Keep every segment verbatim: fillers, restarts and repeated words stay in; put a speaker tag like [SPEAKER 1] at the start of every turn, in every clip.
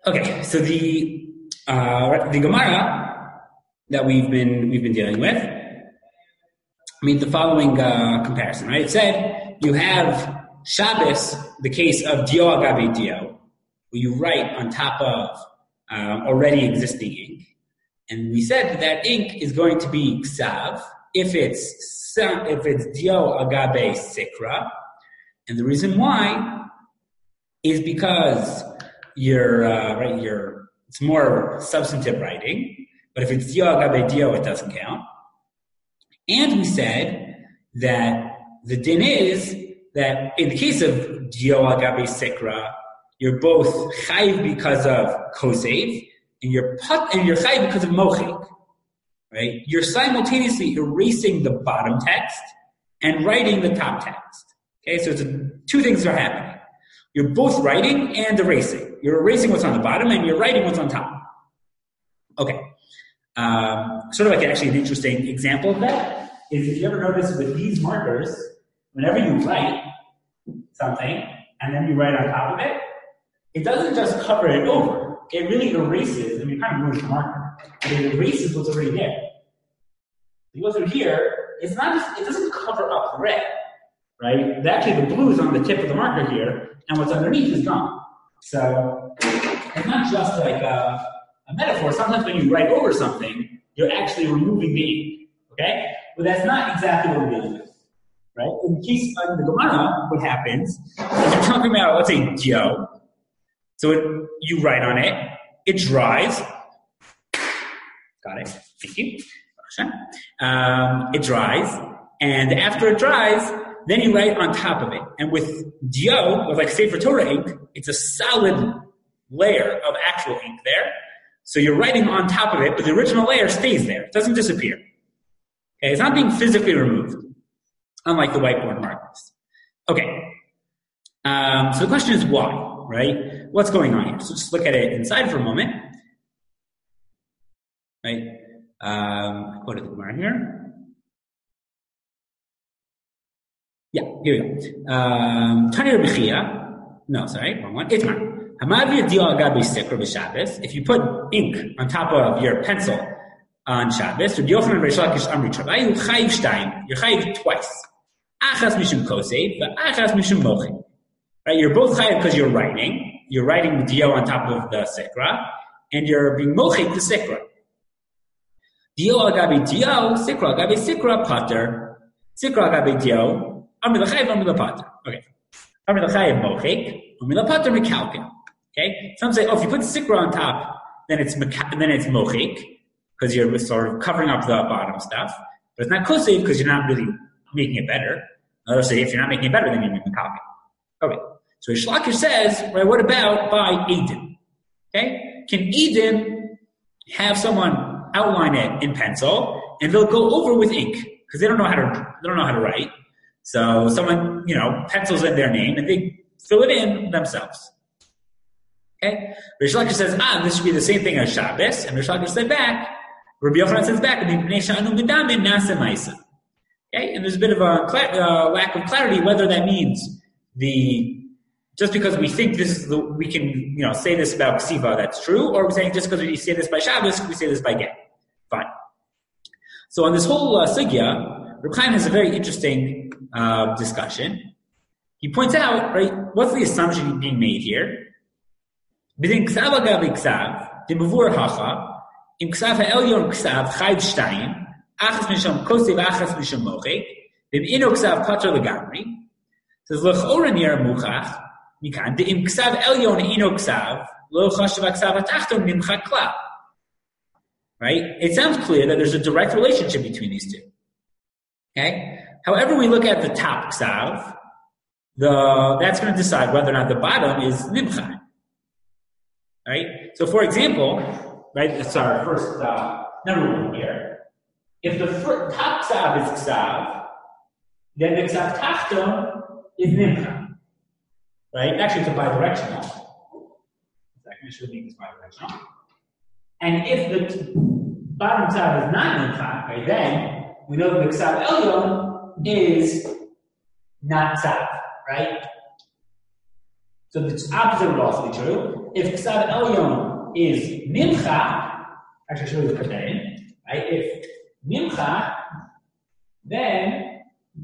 [SPEAKER 1] Okay, so the uh, the Gemara that we've been we've been dealing with made the following uh, comparison, right? It said you have Shabbos, the case of dio agabe dio, where you write on top of uh, already existing ink, and we said that ink is going to be ksav if it's if it's dio agabe sikra, and the reason why is because you're uh, right. You're it's more substantive writing, but if it's dio agabe dio, it doesn't count. And we said that the din is that in the case of dio agabe sikra, you're both chayiv because of kosev, and you're put, and you're chayiv because of mochik. Right? You're simultaneously erasing the bottom text and writing the top text. Okay, so it's a, two things are happening. You're both writing and erasing. You're erasing what's on the bottom and you're writing what's on top. Okay. Um, sort of like actually an interesting example of that is if you ever notice with these markers, whenever you write something and then you write on top of it, it doesn't just cover it over. It really erases, I mean, it kind of ruins the marker, but it erases what's already there. You go through here, it's not just, it doesn't cover up the red, right? Actually, the blue is on the tip of the marker here, and what's underneath is gone. So it's not just like a, a metaphor. Sometimes when you write over something, you're actually removing the ink, okay? But that's not exactly what we're dealing with, right? In the case of the Gemara, what happens is you're talking about, let's say, dio. So it, you write on it, it dries. Got it. Thank you. Um, it dries, and after it dries, then you write on top of it. And with dio, with like Sefer Torah ink, it's a solid layer of actual ink there. So you're writing on top of it, but the original layer stays there. It doesn't disappear. Okay, it's not being physically removed, unlike the whiteboard markers. Okay. Um, so the question is why, right? What's going on here? So just look at it inside for a moment. Right? Um, I quoted the Gemara here. Yeah, here we go. Um, Tani Rabbi Chia. No, sorry, wrong one. Itmar. Hamavir dio agabe sikra b'Shabbos. If you put ink on top of your pencil on Shabbos, Rabbi Yochanan Reish Lakish Amri Travayu chayiv shtayim. You're chayiv twice. Achas mishum kosev, v'achas mishum mochim. Right, you're both chayiv because you're writing. You're writing the dio on top of the sikra, and you're being mochik the sikra. Dio agabe dio, sikra agabe sikra pater. Sikra agabe dio. Amri l'chayiv, amri l'pater. Okay. Amri l'chayiv mochik, amri l'pater mekalkel. Okay. Some say, oh, if you put sikra on top, then it's meka- then it's mochik because you're sort of covering up the bottom stuff. But it's not kosev because you're not really making it better. Others say if you're not making it better, then you make mekalkel. Okay. So Reish Lakish says, right? What about by Eden? Okay. Can Eden have someone outline it in pencil and they'll go over with ink because they don't know how to they don't know how to write. So someone, you know, pencils in their name and they fill it in themselves. Okay? Reish Lakish says, ah, this should be the same thing as Shabbos. And Reish Lakish said back, Rabbi Yochanan says back, okay? And there's a bit of a uh, lack of clarity whether that means the, just because we think this is the, we can, you know, say this about Ksiva, that's true, or we're saying just because we say this by Shabbos, we say this by Get. Fine. So on this whole uh, sugya, Reb Chaim has a very interesting uh, discussion. He points out, right, what's the assumption being made here? B'din ksav agav ksav, the mavur hacha, im ksav ha'elyon ksav chayv shtayim, achas misham kosev achas misham mochek, im ino ksav pater legamri. Says l'chora nir muchach, mikan de im ksav elyon ino ksav, lo chashav ksav atachton nimchak klal. Right? It sounds clear that there's a direct relationship between these two. Okay? However we look at the top ksav, the, that's going to decide whether or not the bottom is nimchak. Right? So for example, right, that's our first, uh, number one here. If the first, top ksav is ksav, then the ksav tachton is nimchak. Right? Actually, it's a bidirectional. Second, I should make this bidirectional. And if the bottom ksav is not nimchak, right, then we know that the ksav elyon is not ksav, right? So the opposite would also be true. if Ksav Elyon is Nimcha, actually, should we put that in? Right? If Nimcha, then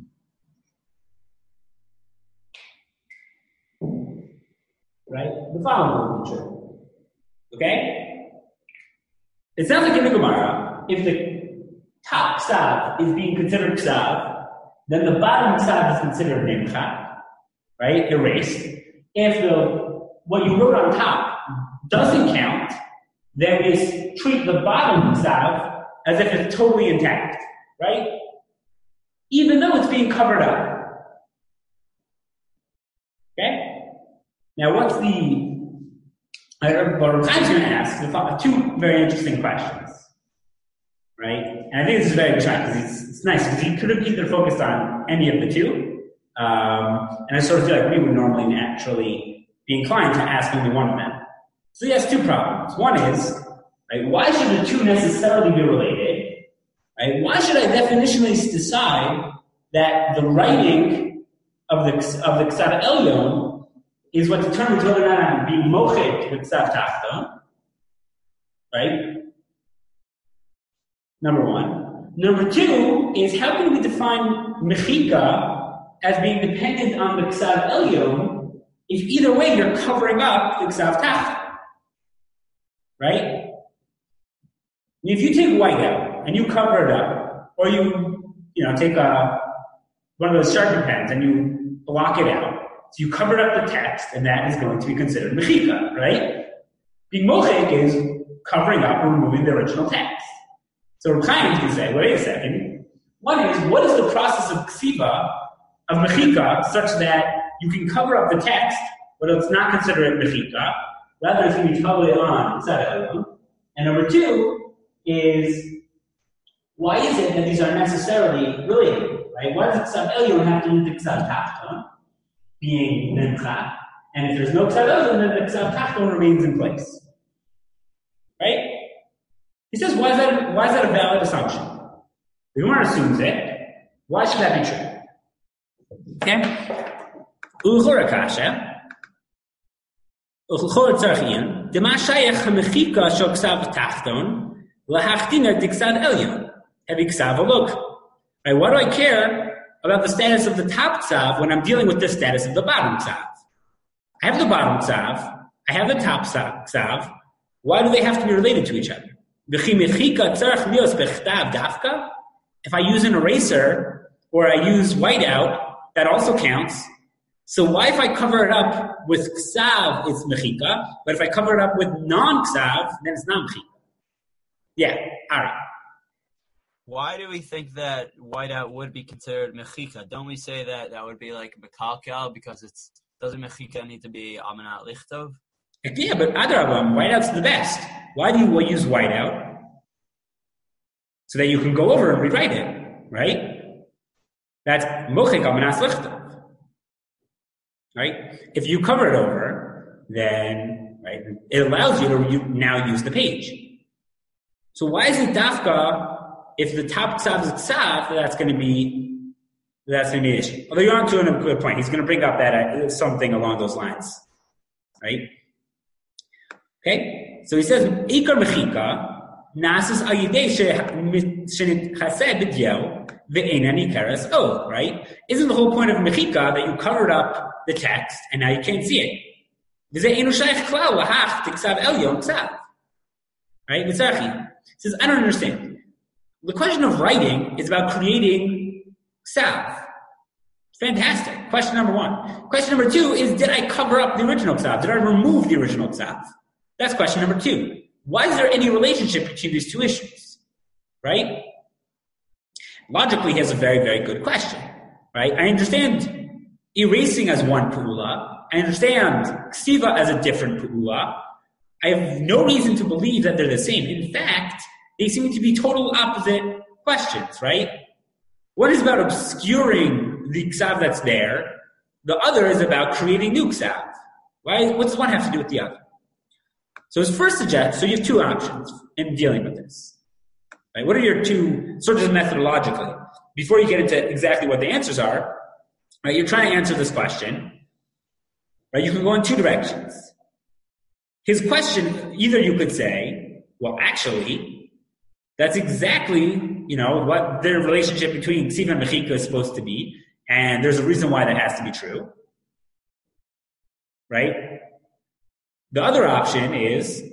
[SPEAKER 1] right, the following will be true. Okay? It sounds like in the Gemara, if the top Ksav is being considered Ksav, then the bottom Ksav is considered Nimcha, right? Erased. If the what you wrote on top doesn't count, then we treat the bottom Ksav as if it's totally intact, right? Even though it's being covered up. Okay? Now, what's the... What Rav Chaim's going to ask two very interesting questions, right? And I think this is very exciting because it's nice because he could have either focused on any of the two, um, and I sort of feel like we would normally naturally be inclined to ask only one of them. So he has two problems. One is, right, why should the two necessarily be related? Right? Why should I definitionally decide that the writing of the of the Ksav Elyon is what determines whether or not I'm being mochek with Ksav Tachton, right? Number one. Number two is how can we define mechika as being dependent on the Ksav Elyon if either way you're covering up the Ksav Tachton, right? If you take white out and you cover it up, or you, you know, take a, one of those Sharpie pens and you block it out, so you covered up the text, and that is going to be considered mechika, right? Being mochek is covering up or removing the original text. So Rav Chaim can say, wait a second. One is, what is the process of ksiva, of mechika, such that you can cover up the text, but it's not considered mechika, rather it's going to be totally on Ksav Elyon. And number two is, why is it that these are necessarily related, right? Why does Ksav Elyon have to do the Ksav Tachton, being Nimcha, and if there's no Ksav Elyon, then the Ksav Tachton remains in place. Right? He says, why is that, why is that a valid assumption? The Gemara assumes it. Why should that be true? Okay? U'chora kasha, u'chora tzarchian, dema shayach ha'mechika shel Ksav Tachton, lahachtina di Ksav Elyon, hevi Ksav Elok. Right? Why do I care about the status of the top Ksav when I'm dealing with the status of the bottom Ksav? I have the bottom Ksav, I have the top Ksav. Why do they have to be related to each other? If I use an eraser or I use whiteout, that also counts. So why if I cover it up with Ksav, it's mechika, but if I cover it up with non-Ksav, then it's not mechika. Yeah, all right.
[SPEAKER 2] Why do we think that whiteout would be considered mechika? Don't we say that that would be like mekalkel because it's doesn't mechika need to be amanat lichtov?
[SPEAKER 1] Yeah, but adrabam, whiteout's the best. Why do you use whiteout? So that you can go over and rewrite it, right? That's mochik amanat lichtov, right? If you cover it over, then right, it allows you to now use the page. So why is it dafka? If the top Ksav is Ksav, that's going to be that's going to be an issue. Although you're on to a good point. He's going to bring up that uh, something along those lines, right? Okay, so he says Ikar Mechika Nasis Ayidei Shenit Chased B'Diel Ve'enani Karas Oh, right? Isn't the whole point of Mechika that you covered up the text and now you can't see it? V'Ze'enu Shaykh Klal Lahach T'Ksav Elyon Ksav, right? V'Tzarchi says I don't understand. The question of writing is about creating Ksav. Fantastic. Question number one. Question number two is, did I cover up the original Ksav? Did I remove the original Ksav? That's question number two. Why is there any relationship between these two issues? Right? Logically, he has a very, very good question. Right? I understand erasing as one pu'ula. I understand ksiva as a different pu'ula. I have no reason to believe that they're the same. In fact, they seem to be total opposite questions, right? One is about obscuring the Ksav that's there. The other is about creating new Ksav. Why? What does one have to do with the other? So his first suggests, so you have two options in dealing with this. Right? What are your two, sort of methodologically? Before you get into exactly what the answers are, right, you're trying to answer this question. Right? You can go in two directions. his question, either you could say, well, actually, that's exactly, you know, what the relationship between Ksiva and Mechika is supposed to be, and there's a reason why that has to be true. Right? The other option is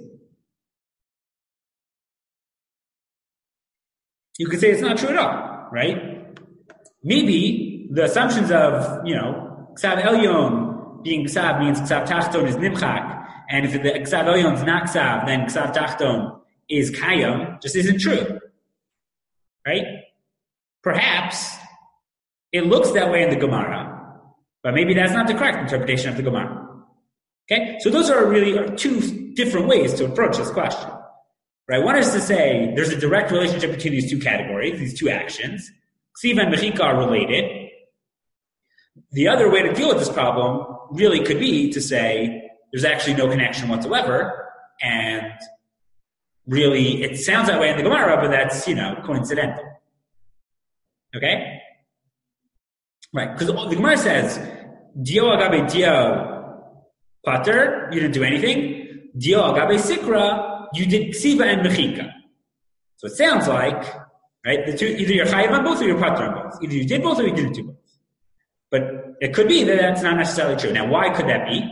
[SPEAKER 1] you could say it's not true at all, right? Maybe the assumptions of, you know, Ksav Elyon being Ksav means Ksav Tachton is Nimchak, and if the Ksav Elyon is not Ksav, then Ksav Tachton is Kayam, just isn't true, right? Perhaps it looks that way in the Gemara, but maybe that's not the correct interpretation of the Gemara. Okay? So those are really two different ways to approach this question. Right? One is to say there's a direct relationship between these two categories, these two actions. Ksiva and Mechika are related. The other way to deal with this problem really could be to say there's actually no connection whatsoever, and really it sounds that way in the Gemara, but that's, you know, coincidental. Okay? Right, because the Gemara says, Dio agabe Dio pater, you didn't do anything. Dio agabe Sikra, you did Ksiva and Mechika. So it sounds like, right, the two, either you're chayiv on both or you're pater on both. Either you did both or you didn't do both. But it could be that that's not necessarily true. Now, why could that be?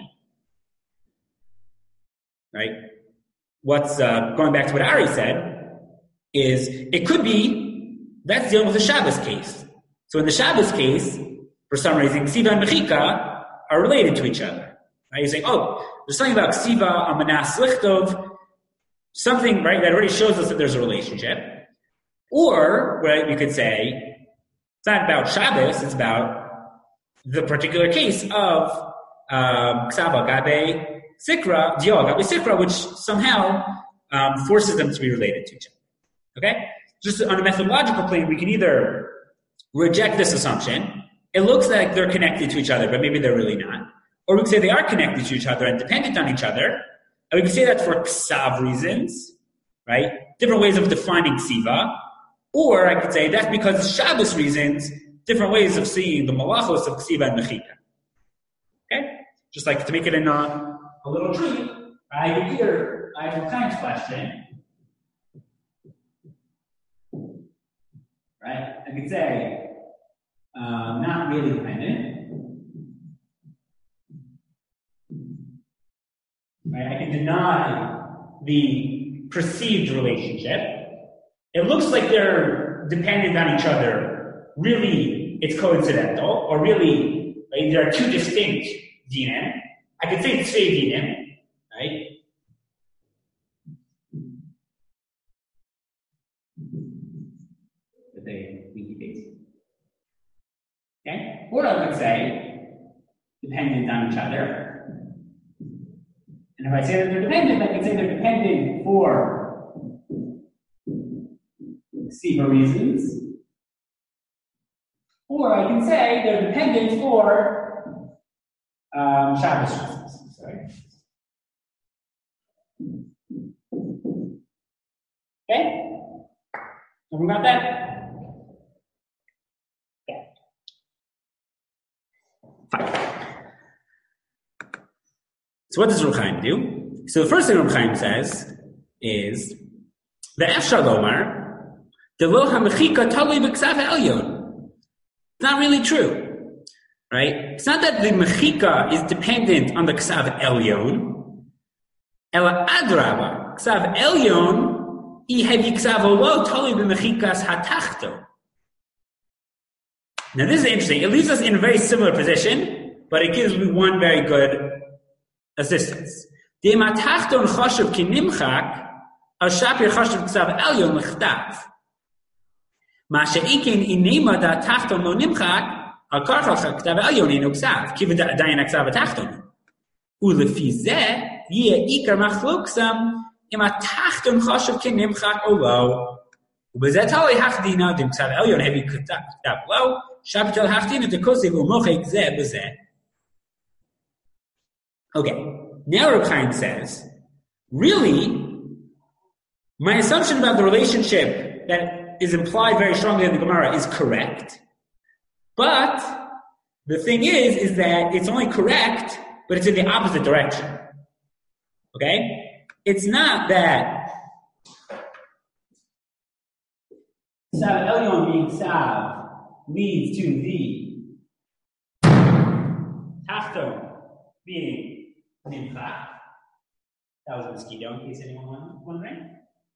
[SPEAKER 1] Right? What's, uh, going back to what Ari said, is it could be that's dealing with the Shabbos case. So in the Shabbos case, for some reason, Ksiva and Mechika are related to each other. Right? You're saying, oh, there's something about Ksiva, Amanas, Lichtov, something, right, that already shows us that there's a relationship. Or, right, you could say, it's not about Shabbos, it's about the particular case of um, Ksava Gabe Sikra, Dio Gabe Sikra, which somehow um, forces them to be related to each other. Okay? Just on a methodological plane, we can either reject this assumption. It looks like they're connected to each other, but maybe they're really not. Or we can say they are connected to each other and dependent on each other. And we can say that for Ksav reasons, right? Different ways of defining Ksiva. Or I could say that's because of Shabbos reasons, different ways of seeing the malachos of Ksiva and Mechika. Okay? Just like to make it in a, a little tree. I have here, I have a science question. Right? I could say, uh, not really dependent. Right? I can deny the perceived relationship. It looks like they're dependent on each other. Really, it's coincidental, or really, right, there are two distinct dinim. I could say it's Tzvei dinim, right? But they okay? Or I could say dependent on each other. And if I say that they're dependent, I can say they're dependent for Ksiva reasons. Or I can say they're dependent for um, Shabbos reasons. Sorry. Okay? Everyone got that? Yeah. Fine. So what does Reb Chaim do? So the first thing Reb Chaim says is the Efshar Lomar, the Lo HaMechika Talui B'Ksav Elyon. It's not really true, right? It's not that the Mechika is dependent on the Ksav Elyon. Ela Adraba, Ksav Elyon, I Hevi Ksav Olo Talui B'Mechikas HaTachto. Now this is interesting. It leaves us in a very similar position, but it gives me one very good assistance. The matachton chashuv ki nimchak al shapir chashuv ksav elyon lechtav. Ma she'ikin inema da tachton lo nimchak al karchal ksav elyon inu ksav kiv dayan ksav tachton. Ulefi zeh yeh ikar machloksam im atachton chashuv ki nimchak olo. Ubezeh tali hachdina dim ksav elyon hevi ksav lo shapir tel hachdina tekosev umochek zeh bezeh. Okay, now Reb Chaim says, really, my assumption about the relationship that is implied very strongly in the Gemara is correct, but the thing is, is that it's only correct, but it's in the opposite direction. Okay? It's not that Ksav Elyon being Ksav leads to the Tachton being Nimcha. That was a mosquito, in case anyone was wondering.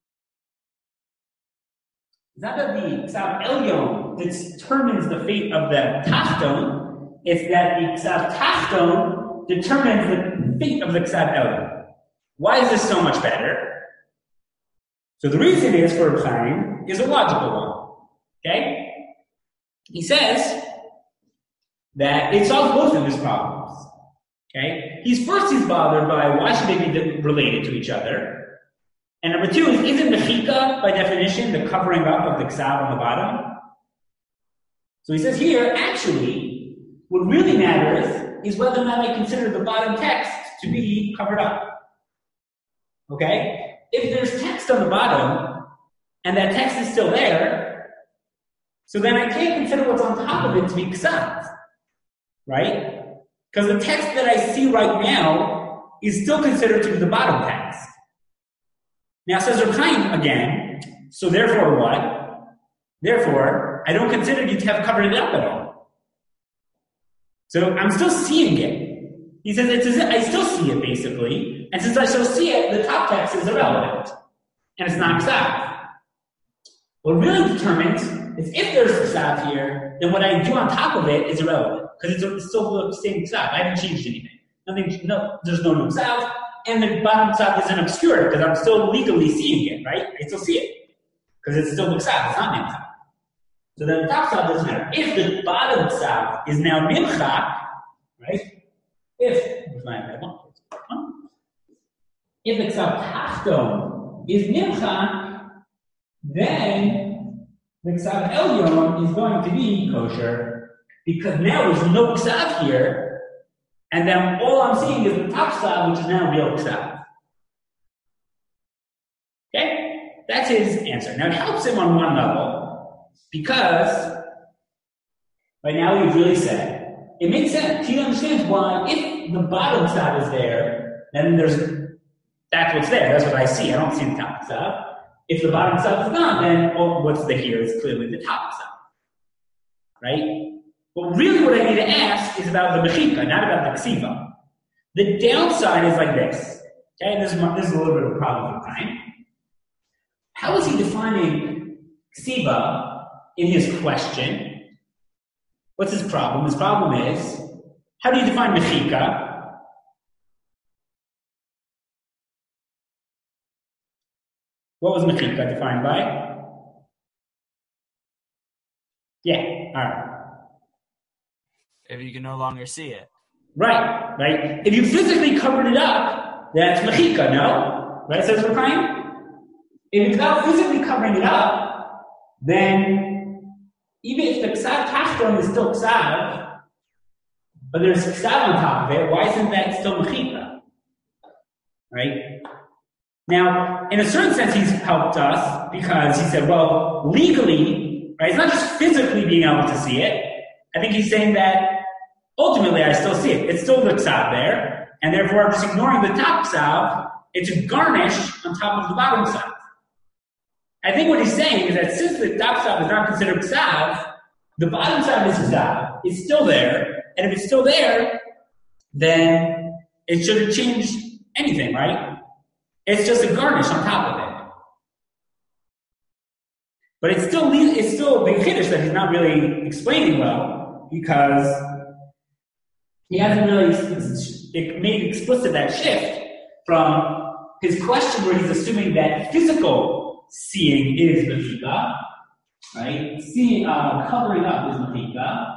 [SPEAKER 1] It's not that the Ksav Elyon determines the fate of the Tachton, it's that the Ksav Tachton determines the fate of the Ksav Elyon. Why is this so much better? So the reason is for Reb Chaim is a logical one. Okay? He says that it solves both of his problems. Okay? He's first he's bothered by why should they be related to each other? And number two is, isn't mechika, by definition, the covering up of the ksav on the bottom? So he says here, actually, what really matters is whether or not I consider the bottom text to be covered up. Okay? If there's text on the bottom, and that text is still there, so then I can't consider what's on top of it to be ksav. Right? Because the text that I see right now is still considered to be the bottom text. Now says Reb Chaim again, so therefore what? Therefore, I don't consider you to have covered it up at all. So I'm still seeing it. He says, it's as if I still see it basically, and since I still see it, the top text is irrelevant, and it's not ksav. What really determines is if there's ksav here, then what I do on top of it is irrelevant, because it's still the same ksav. I haven't changed anything. Nothing. No, there's no new ksav. And the bottom ksav isn't obscured because I'm still legally seeing it, right? I still see it. Because it's still ksav, it's not nimcha. So then the top ksav doesn't matter. If the bottom ksav is now nimcha, right? If, where's my iPad? If the ksav tachton is nimcha, then the ksav elyon is going to be kosher. Because now there's no ksav here. And then all I'm seeing is the top ksav, which is now real ksav. Okay? That's his answer. Now it helps him on one level, because right now we've really said, it makes sense. He understands why, if the bottom ksav is there, then there's, that's what's there. That's what I see. I don't see the top ksav. If the bottom ksav is gone, then oh, what's the here is clearly the top ksav. Right? But really what I need to ask is about the mechika, not about the ksiva. The downside is like this. Okay, this is, this is a little bit of a problem for time. How is he defining ksiva in his question? What's his problem? His problem is, how do you define mechika? What was mechika defined by? Yeah, alright.
[SPEAKER 2] If you can no longer see it.
[SPEAKER 1] Right, right. If you physically covered it up, that's mechika, no? Right, says Reb Chaim? If without physically covering it up, then even if the ksav tachton is still ksav, but there's ksav on top of it, why isn't that still mechika? Right? Now, in a certain sense, he's helped us because he said, well, legally, right, it's not just physically being able to see it. I think he's saying that ultimately I still see it. It's still the ksav there, and therefore I'm just ignoring the top ksav. It's a garnish on top of the bottom ksav. I think what he's saying is that since the top ksav is not considered ksav, the bottom ksav is ksav. It's still there, and if it's still there, then it shouldn't change anything, right? It's just a garnish on top of it. But it's still it's still a big chiddush that he's not really explaining well, because he hasn't really made explicit that shift from his question where he's assuming that physical seeing is mechika, right? Seeing, uh, covering up is mechika.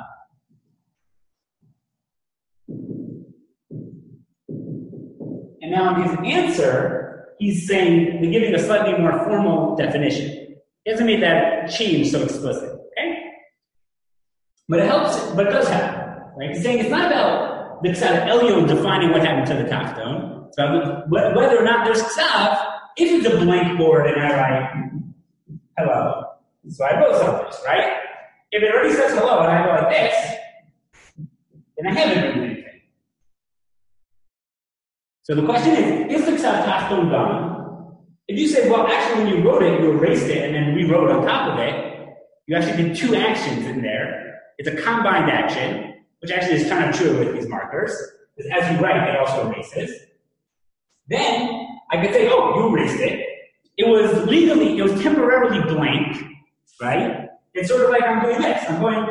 [SPEAKER 1] And now in his answer, he's saying, we're giving a slightly more formal definition. He hasn't made that change so explicit, okay? But it helps, but it does happen, right? He's saying it's not about the ksav elyon defining what happened to the tachton. It's about whether or not there's ksav. If it's a blank board and I write, hello, so I wrote something, right? If it already says hello and I go like this, then I haven't written anything. So the question is, is the ksav tachton gone? If you say, well, actually when you wrote it, you erased it and then rewrote on top of it, you actually did two actions in there. It's a combined action, which actually is kind of true with these markers, because as you write, it also erases. Then I could say, oh, you erased it. It was legally, it was temporarily blank, right? It's sort of like I'm doing this. I'm going,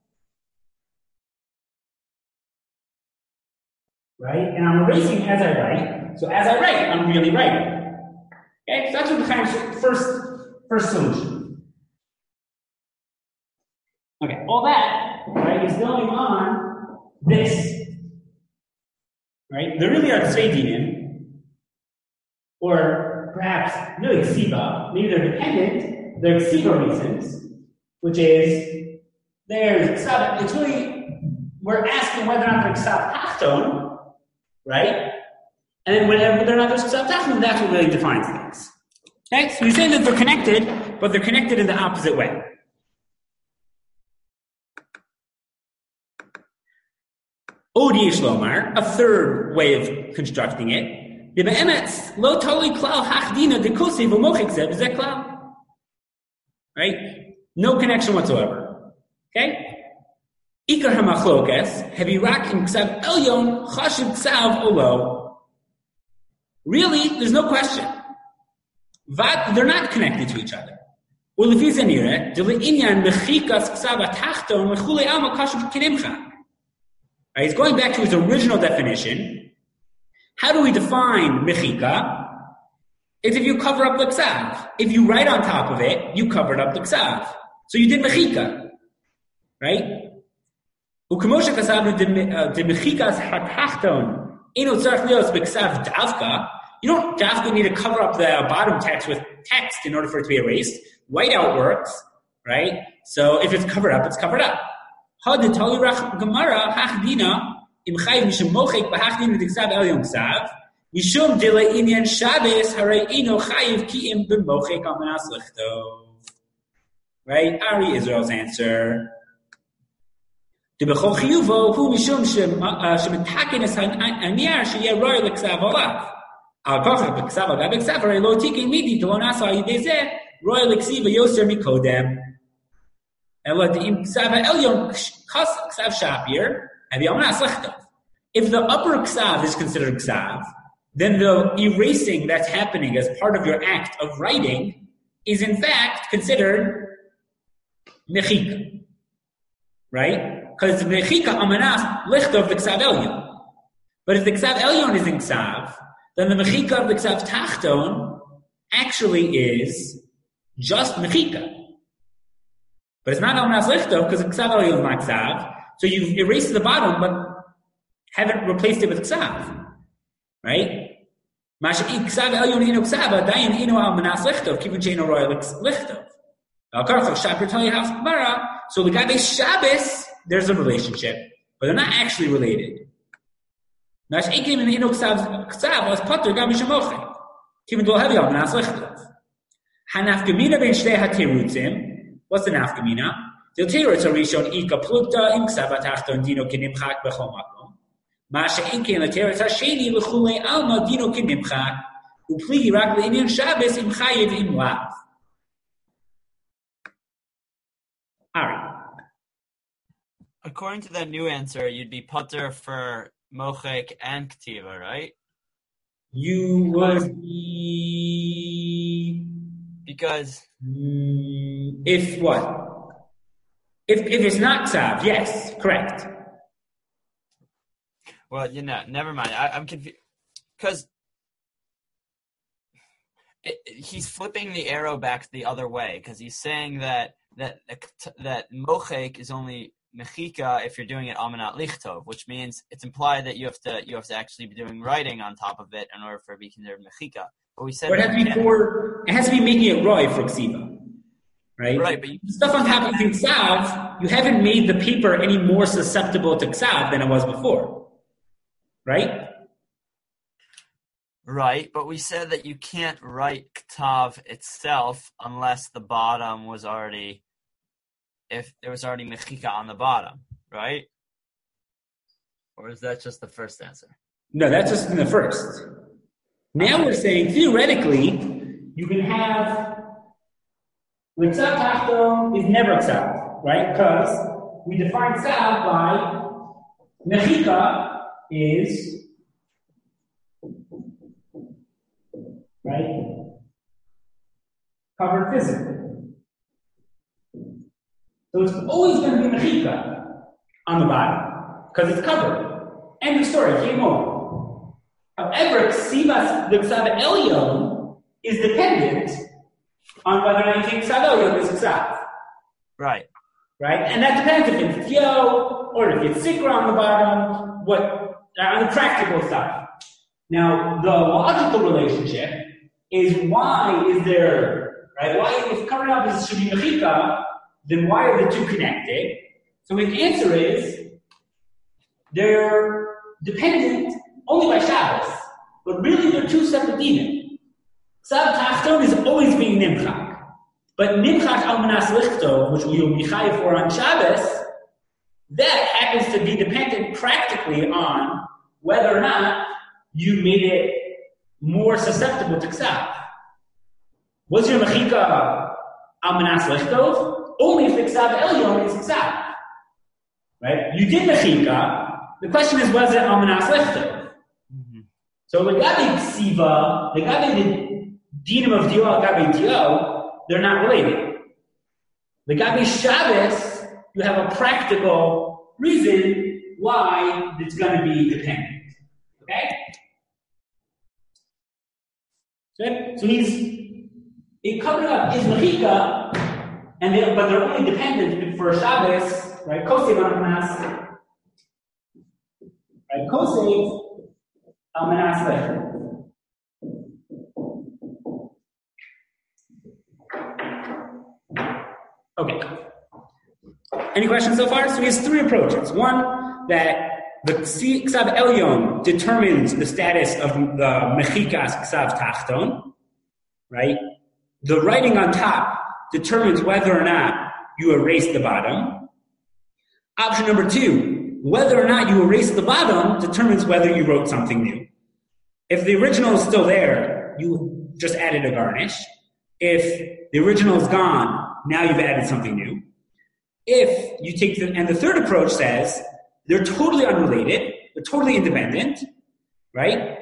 [SPEAKER 1] right? And I'm erasing as I write. So as I write, I'm really writing. Okay, so that's what the kind of first, first solution. Okay, all that, right, is going on this. Right? There really are tzvei dinim, or perhaps no ksiva, maybe they're dependent, they're ksiva reasons, which is there's ksav, it's really, we're asking whether or not there's ksav tachton, right? And then whether or not there's ksav tachton, that's what really defines things. Okay? So we say that they're connected, but they're connected in the opposite way. Odi Shlomar, a third way of constructing it. Right? No connection whatsoever. Okay? Ikar hamachlokes, hevirak in ksav elyon, chashiv ksav olo. Really, there's no question. Vat, they're not connected to each other. Ulefi zenire, de leinyan mechikas ksav atachton, lechule alma kashiv kinimcha. Right, he's going back to his original definition. How do we define mechika? It's if you cover up the ksav. If you write on top of it, you covered up the ksav. So you did mechika. Right? U'kamosha kasavnu de mechikas hatachton ino tzarech lios b'ksav davka. You don't davka need to cover up the bottom text with text in order for it to be erased. Whiteout works, right? So if it's covered up, it's covered up. Had the Talirach Gemara Hachdina im Chayiv Mishum Mochek B'Hachdina D'Ksav Elyon Ksav Mishum Dile Inyan Shabbos Harei Ino Chayiv Ki Im B'Mochek Amanas Lichtov. Right? Ari Israel's answer. D'Bechol Chiyuvo Hu Mishum Shemetaken Es Hanyar Sheyeh Roy L'Ksav Olav Al Kochach B'Ksav Agav B'Ksav Harei Lo Tikin Midi D'Lo Nasa Yidei Zeh Roy L'Ksiva Yoser Mikodem. If the upper ksav is considered ksav, then the erasing that's happening as part of your act of writing is in fact considered mechika. Right? Because mechika amanas lichtov the ksav elyon. But if the ksav elyon is in ksav, then the mechika of the ksav tachton actually is just mechika. But it's not Amanas Lichtov because Ksav Elyon is not Ksav. So you've erased the bottom but haven't replaced it with Ksav. Right? Mashiach Ksav Elyon ino Ksav, Dayan ino Amanas Lichtov, Kivin Sheino Roy Lichtov. Al Karchov Shapir Tali House Gemara. So the Gabe Shabbos, there's a relationship, but they're not actually related. Mashiach ino Ksav Ksav was Potter Gabe Shemoche. Kivin Dol Hevi Amanas Lichtov. Hanaf Gemina Ben Shtei HaTerutzim. What's the nafkamina? The teretz harishon ika plukta im ksav atachton dino kinimchak b'chol makom. Ma she'en ken teretz hasheni l'chulei alma dino kinimchak u'pli rak le'inyan Shabbos im chayiv im lav. Ari.
[SPEAKER 2] According to that new answer, you'd be putter for mochek and ktiva, right?
[SPEAKER 1] You would be
[SPEAKER 2] because.
[SPEAKER 1] Mm, if what? If if it's not ksav, yes, correct.
[SPEAKER 2] Well, you know, never mind. I, I'm confused because he's flipping the arrow back the other way because he's saying that that that mochek is only mechika if you're doing it amanat lichtov, which means it's implied that you have to you have to actually be doing writing on top of it in order for it to be considered mechika. But we said
[SPEAKER 1] it has to be for, it has to be making it roy for ksiva, right?
[SPEAKER 2] Right, but you,
[SPEAKER 1] stuff on top of ksav, you haven't made the paper any more susceptible to ksav than it was before, right?
[SPEAKER 2] Right, but we said that you can't write ktav itself unless the bottom was already, if there was already mechika on the bottom, right? Or is that just the first answer?
[SPEAKER 1] No, that's just in the first. Now we're saying, theoretically, you can have L'ksav Tachton is never Ksav, right? Because we define Ksav by Mechika is, right, covered physically. So it's always going to be Mechika on the bottom, because it's covered. End of story, game over. However, Ksivas, the Ksav Elyon, is dependent on whether or not you think Ksav Elyon is Ksav.
[SPEAKER 2] Right.
[SPEAKER 1] Right? And that depends if it's Yo, or if it's Sikra on the bottom, what, on the practical stuff. Now, the logical relationship is why is there, right? Why, if covering up is should be Mechika, then why are the two connected? So the answer is, they're dependent only by Shabbos, but really they're two separate dinim. Ksav Tachton is always being Nimchak, but Nimchak al Manas Lichtov, which we will be chayav for on Shabbos, that happens to be dependent practically on whether or not you made it more susceptible to Ksav. Was your Mechika al Manas Lichtov? Only if the Ksav Elyon is Ksav. Right? You did Mechika. The question is, was it al Manas Lichtov?
[SPEAKER 2] Mm-hmm.
[SPEAKER 1] So Legabe Ksiva, Legabe the Dinim of Dio, Legabe Dio, they're not related. Legabe Shabbos, you have a practical reason why it's going to be dependent. Okay? Good? So he's, it covered up is Mechika, and they, but they're only dependent for Shabbos, right? Kosev al Manas, right? Kosev al Manas Lichtov. Okay. Any questions so far? So he has three approaches. One, that the Ksav Elyon determines the status of the Mechikas Ksav Tachton, right? The writing on top determines whether or not you erase the bottom. Option number two, whether or not you erase the bottom determines whether you wrote something new. If the original is still there, you just added a garnish. If the original is gone, now you've added something new. If you take the, and the third approach says, they're totally unrelated, they're totally independent, right?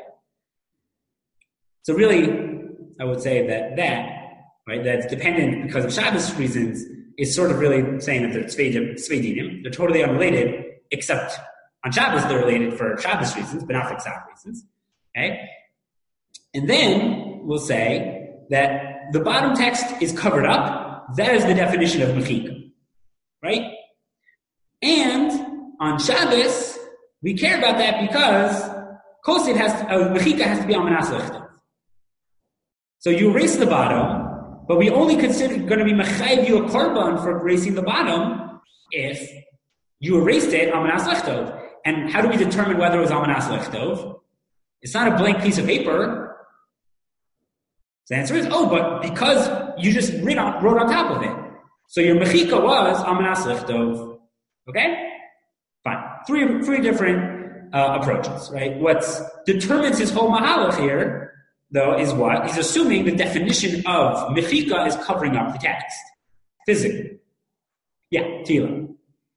[SPEAKER 1] So really, I would say that that, right, that's dependent because of Shabbos reasons, is sort of really saying that they're tzvei dinim. They're totally unrelated, except on Shabbos they're related for Shabbos reasons, but not for Ksav reasons. Okay? And then we'll say that the bottom text is covered up. That is the definition of Mechika. Right? And on Shabbos, we care about that because Kosid has to, uh, Mechika has to be on Manas Lichtov. So you erase the bottom, but we only consider going to be Mechayiv you a korban for erasing the bottom if you erased it on Manas Lichtov. And how do we determine whether it was on Manas Lichtov? It's not a blank piece of paper. The answer is, oh, but because you just wrote on, wrote on top of it. So your Mechika was on Manas Lichtov. Okay? Fine. Three, three different uh, approaches, right? What determines his whole Mahalach here, though, is what? He's assuming the definition of Mechika is covering up the text. Physically. Yeah, Tila.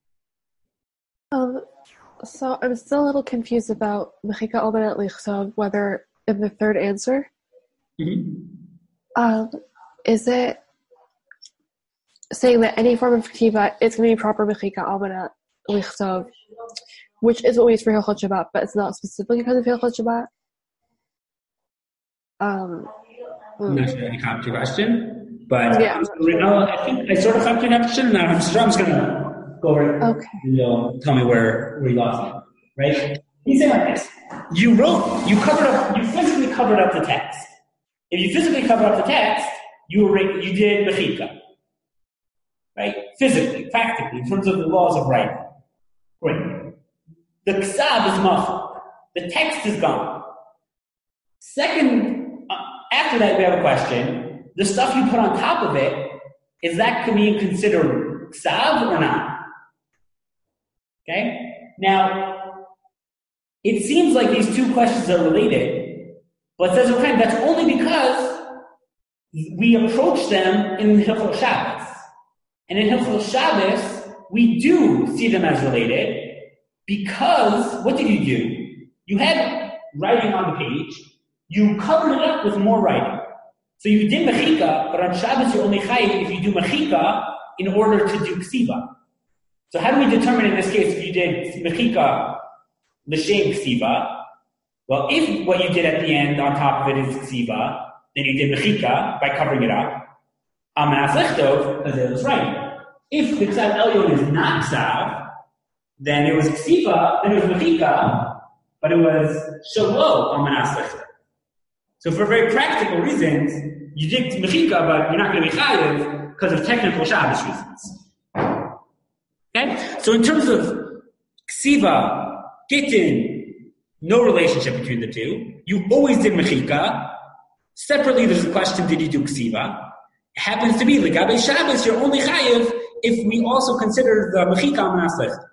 [SPEAKER 3] Um, so I'm still a little confused about Mechika al Manas Lichtov, whether in the third answer,
[SPEAKER 1] Mm-hmm.
[SPEAKER 3] um, is it saying that any form of Ktiva is going to be proper Mechika al Manas Lichtov, which is what we use for Hilchot Shabbat, but it's not specifically because of Hilchot Shabbat? Um,
[SPEAKER 1] I'm not sure I caught your question, but
[SPEAKER 3] yeah.
[SPEAKER 1] no, I think I sort of caught your question. Now I'm just, I'm just going to go over it.
[SPEAKER 3] Okay.
[SPEAKER 1] And you'll tell me where, where you lost me. Right? He's saying like this. You wrote, you covered up, you physically covered up the text. If you physically covered up the text, you were, you did Mechika. Right? Physically, practically, in terms of the laws of writing. Great. The Ksav is muffled. The text is gone. Second, uh, after that we have a question. The stuff you put on top of it, is that can be considered Ksav or not? Okay? Now, it seems like these two questions are related, but says okay, that's only because we approach them in Hilchot Shabbos. And in Hilchot Shabbos, we do see them as related because, what did you do? You had writing on the page, you covered it up with more writing. So you did Mechika, but on Shabbos you're only chayiv if you do Mechika in order to do Ksiva. So how do we determine in this case if you did Mechika l'shem Ksiva? Well, if what you did at the end on top of it is Ksiva, then you did Mechika by covering it up. Amanas Lichtov, because it was writing. If the Ksav Elyon is not Ksav, then it was Ksiva, then it was Mechika, but it was Shalo Amanas Lichtov. So for very practical reasons, you did Mechika, but you're not going to be Chayiv because of technical Shabbos reasons. Okay? So in terms of Ksiva, Gittin, no relationship between the two. You always did Mechika. Separately, there's a question, did you do Ksiva? It happens to be, L'gabe Shabbos, you're only Chayiv if we also consider the Mechika Amanas Lichtov.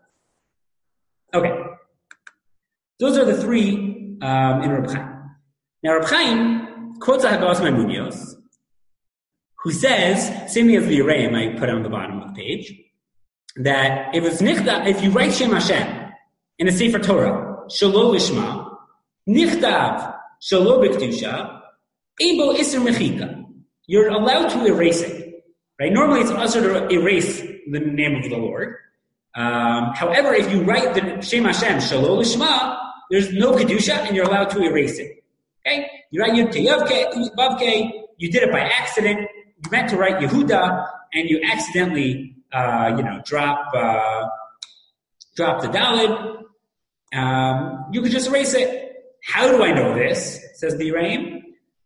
[SPEAKER 1] Okay. Those are the three um, in Reb Chaim. Now, Reb Chaim quotes Ahabas Maimonios, who says, same as the Yereim I put on the bottom of the page, that if it's nichtav, if you write Shem Hashem in a Sefer Torah, Shelo Lishma, nichtav Shelo B'Kedusha, Ebo Isser Mechika, you're allowed to erase it. Right? Normally, it's also to erase the name of the Lord. Um, however, if you write the Shem Hashem Shelo Lishma, there's no Kedusha, and you're allowed to erase it. Okay? You write Yud Kei Vav Kei, you did it by accident, you meant to write Yehuda, and you accidentally, uh, you know, drop, uh, drop the Daled, um, you could just erase it. How do I know this? Says the Yereim.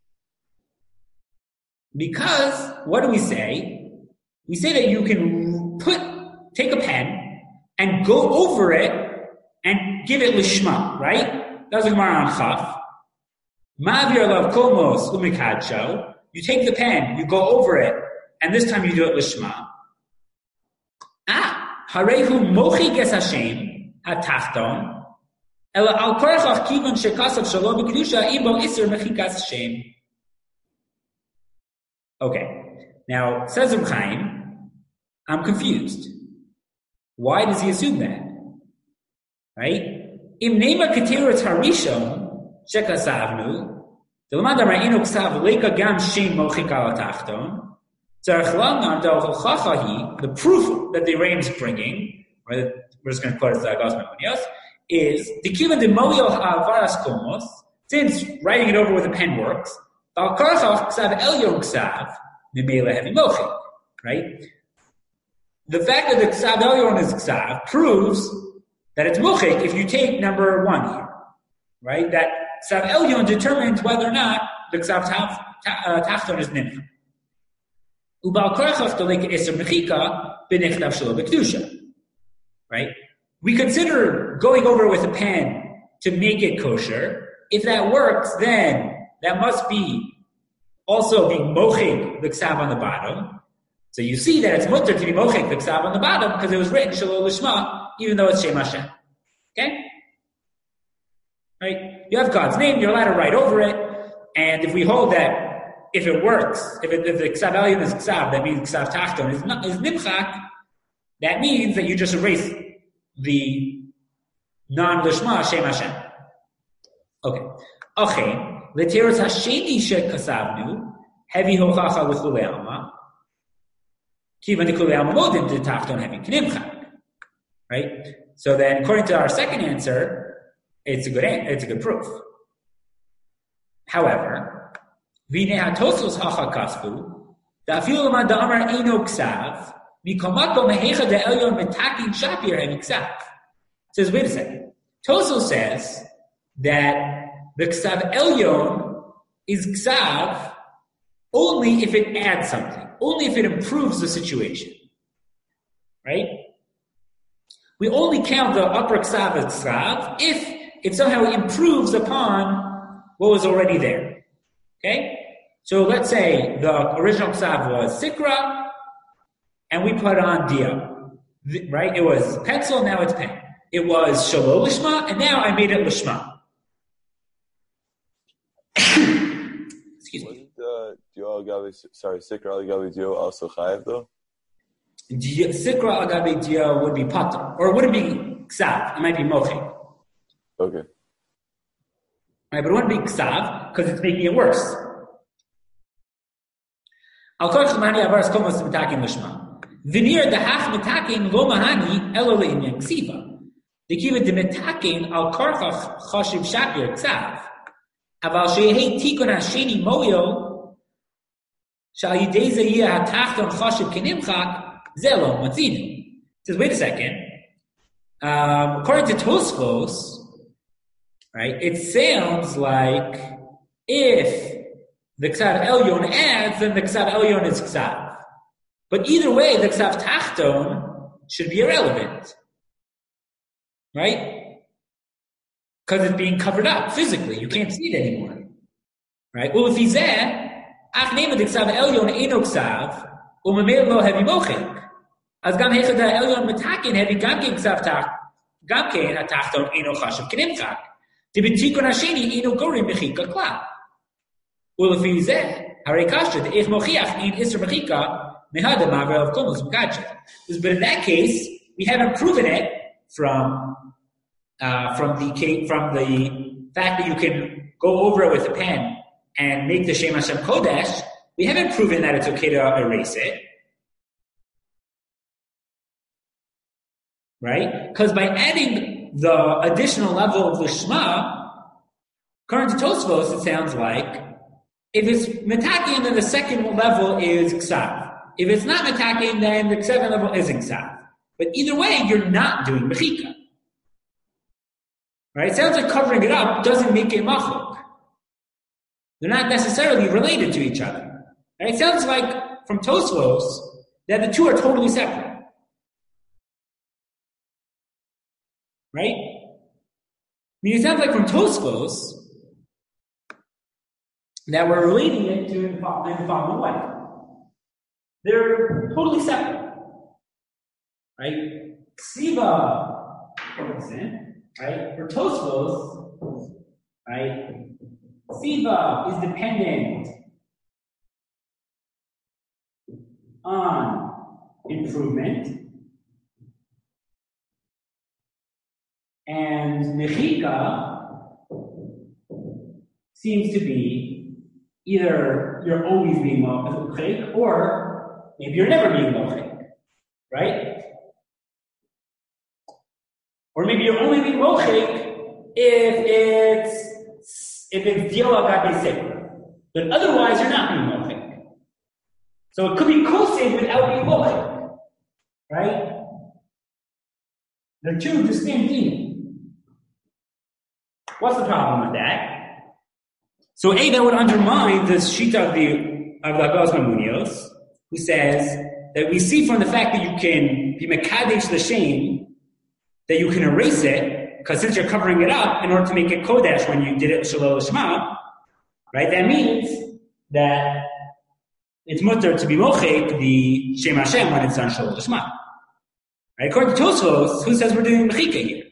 [SPEAKER 1] Because, what do we say? We say that you can put, take a pen, and go over it, and give it Lishma, right? That's the Gemara on Chaf. Ma'avir alav komos umikadsho. You take the pen, you go over it, and this time you do it lishma. Ah, harehu mochi ges Hashem hatachton, ela al korachach kivon shekasav shalom b'kedusha ibo iser mechikas Hashem. Okay, now says Reb Chaim, I'm confused. Why does he assume that? Right? Im nema keteretz harishon. Shekasavnu, the Lamada Ra'inu Ksav Leka Gam Shem Mochik Al Tachton. Tzarech Langan Dal Chachahi, the proof that the Yereim is bringing, or that we're just going to quote it as Ahabas Maimonios, is the Kivan de Moyo Ha'avaras Komos, since writing it over with a pen works, Bal Karchach Ksav Elyon Ksav, Mimela Heavy Mochik, right? The fact that the Ksav Elyon is Ksav proves that it's Mochik if you take number one here, right? That Ksav Elyon determines whether or not the Ksav Tachton is Nimcha. Ubal Korachach Dolek Eser Mechika B'Nichtav Shelo B'Kedusha. Right? We consider going over with a pen to make it kosher. If that works, then that must be also be mochik the Ksav on the bottom. So you see that it's mutter to be mochik the Ksav on the bottom because it was written Shelo Lishma, even though it's Shem Hashem. Okay? Right? You have God's name, you're allowed to write over it, and if we hold that, if it works, if, it, if the Ksav Elyon is Ksav, that means Ksav Tachton is, is Nimchak, that means that you just erase the non-Lishma Shem Hashem. Okay. Okay. L'teretz hasheni shekasavnu, heavy hochacha l'chulei alma, kivan d'chulei alma modin d'tachton heavy knimchak. Right? So then, according to our second answer, It's a good, it's a good proof. However, v'nei hatosos hacha kasvu, da'afilu l'ma da'amar eino ksav, mikomato mehecha de'elyon metakin shapir hem ksav. Says, wait a second. Tosos says that the ksav elyon is ksav only if it adds something, only if it improves the situation. Right? We only count the upper ksav as ksav if it somehow improves upon what was already there. Okay? So let's say the original ksav was sikra, and we put on dia. Right? It was pencil, now it's pen. it was Shalom Lishma, and now I made it Lishma. Excuse me.
[SPEAKER 4] Wasn't uh, Dio Agabe, sorry, Sikra Agabe Dio also Chayev though?
[SPEAKER 1] Sikra Agabe Dio would be Pater, or would it be Ksav? It might be Mochik.
[SPEAKER 4] Okay.
[SPEAKER 1] Right, but it wouldn't be Ksav because it's making it worse. Al Kol Chamani Avaras Komos Mitakin Lishma. Vinir Dahach Mitakin Lo Mahani Elo Le'inyan Ksiva. The Kiva de Mitakin Al Karchach Choshiv Shapir Ksav. Aval Shehi Tikun Hasheni Moyo Shal Yidei Zayah HaTachton Choshiv Kenimchak Zelo Matzinu. Says, wait a second. Um, according to Tosfos, right, it sounds like if the Ksav Elyon adds, then the Ksav Elyon is Ksav. But either way, the Ksav Tachton should be irrelevant. Right? Because it's being covered up physically. You can't see it anymore. Right? Well, if he's there, Ach name the Ksav Elyon Eno Ksav, Umamel Lo Hevi Mochik. As Gam Hechad Elyon Metakin Hevi Gam Ke Ksav Tach, Gam Ke Hatachton Eno Chashav Kenimchak. Tibitikon Hasheni Eno Gorim Mechika Kla. Well, if he's there, Hare Kasha, the Ich Mochiach in Isra Mechika, Mehada Maver of Komos Mkacha. But in that case, we haven't proven it from uh, from the from the fact that you can go over it with a pen and make the Shem Hashem Kodesh. We haven't proven that it's okay to erase it, right? Because by adding the additional level of Lishma, according to Tosfos, it sounds like if it's Metakim, then the second level is Ksav. If it's not Metakim, then the second level isn't Ksav. But either way, you're not doing Mechika. Right? It sounds like covering it up doesn't make it Machok. They're not necessarily related to each other. Right? It sounds like, from Tosfos, that the two are totally separate. Right? I mean, it sounds like from Tosfos that we're relating it to in the following way. They're totally separate. Right? Ksiva, for instance, right? For Tosfos, right? Ksiva is dependent on improvement, and Mechika seems to be either you're always being mochik, or maybe you're never being mochik, right? Or maybe you're only being mochik if it's if it's dio agabe sekra, but otherwise you're not being mochik. So it could be kosev without being mochik, right? They're two distinct things. What's the problem with that? So A, that would undermine the shita of the of the Abbas Mamunios, who says that we see from the fact that you can be mekadesh the shame, that you can erase it, because since you're covering it up in order to make it kodesh when you did it shalol lishma, right? That means that it's mutter to be mochek the Shem Hashem when it's done shalol lishma. Right? According to Tosfos, who says we're doing mechika here?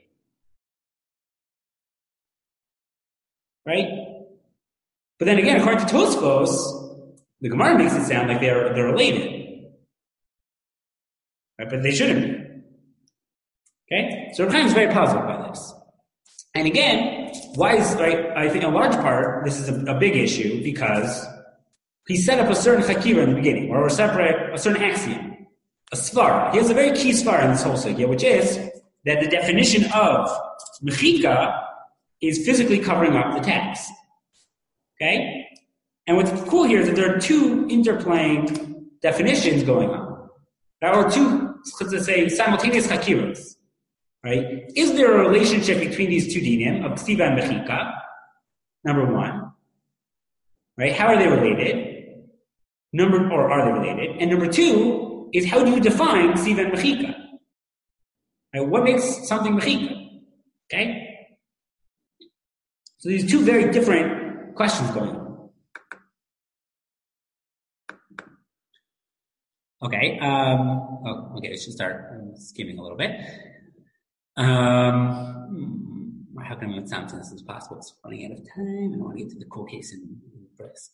[SPEAKER 1] Right? But then again, according to Tosfos, the Gemara makes it sound like they're they're related. Right? But they shouldn't be. Okay? So Reb Chaim is very puzzled by this. And again, why is, right, I think a large part, this is a, a big issue, because he set up a certain chakira in the beginning, or a separate, a certain axiom, a svara. He has a very key svara in this whole sugya, which is that the definition of mechika is physically covering up the text. Okay? And what's cool here is that there are two interplaying definitions going on. There are two, let's say, simultaneous chakiras. Right? Is there a relationship between these two dinim of ksiva and mechika? Number one. Right? How are they related? Number, or are they related? And number two is, how do you define ksiva and mechika? Right? What makes something mechika? Okay? So these two very different questions going on. Okay. Um, oh, okay, I should start skimming a little bit. Um, how can I make sound as as possible? It's running out of time. I want to get to the court case in Brisk.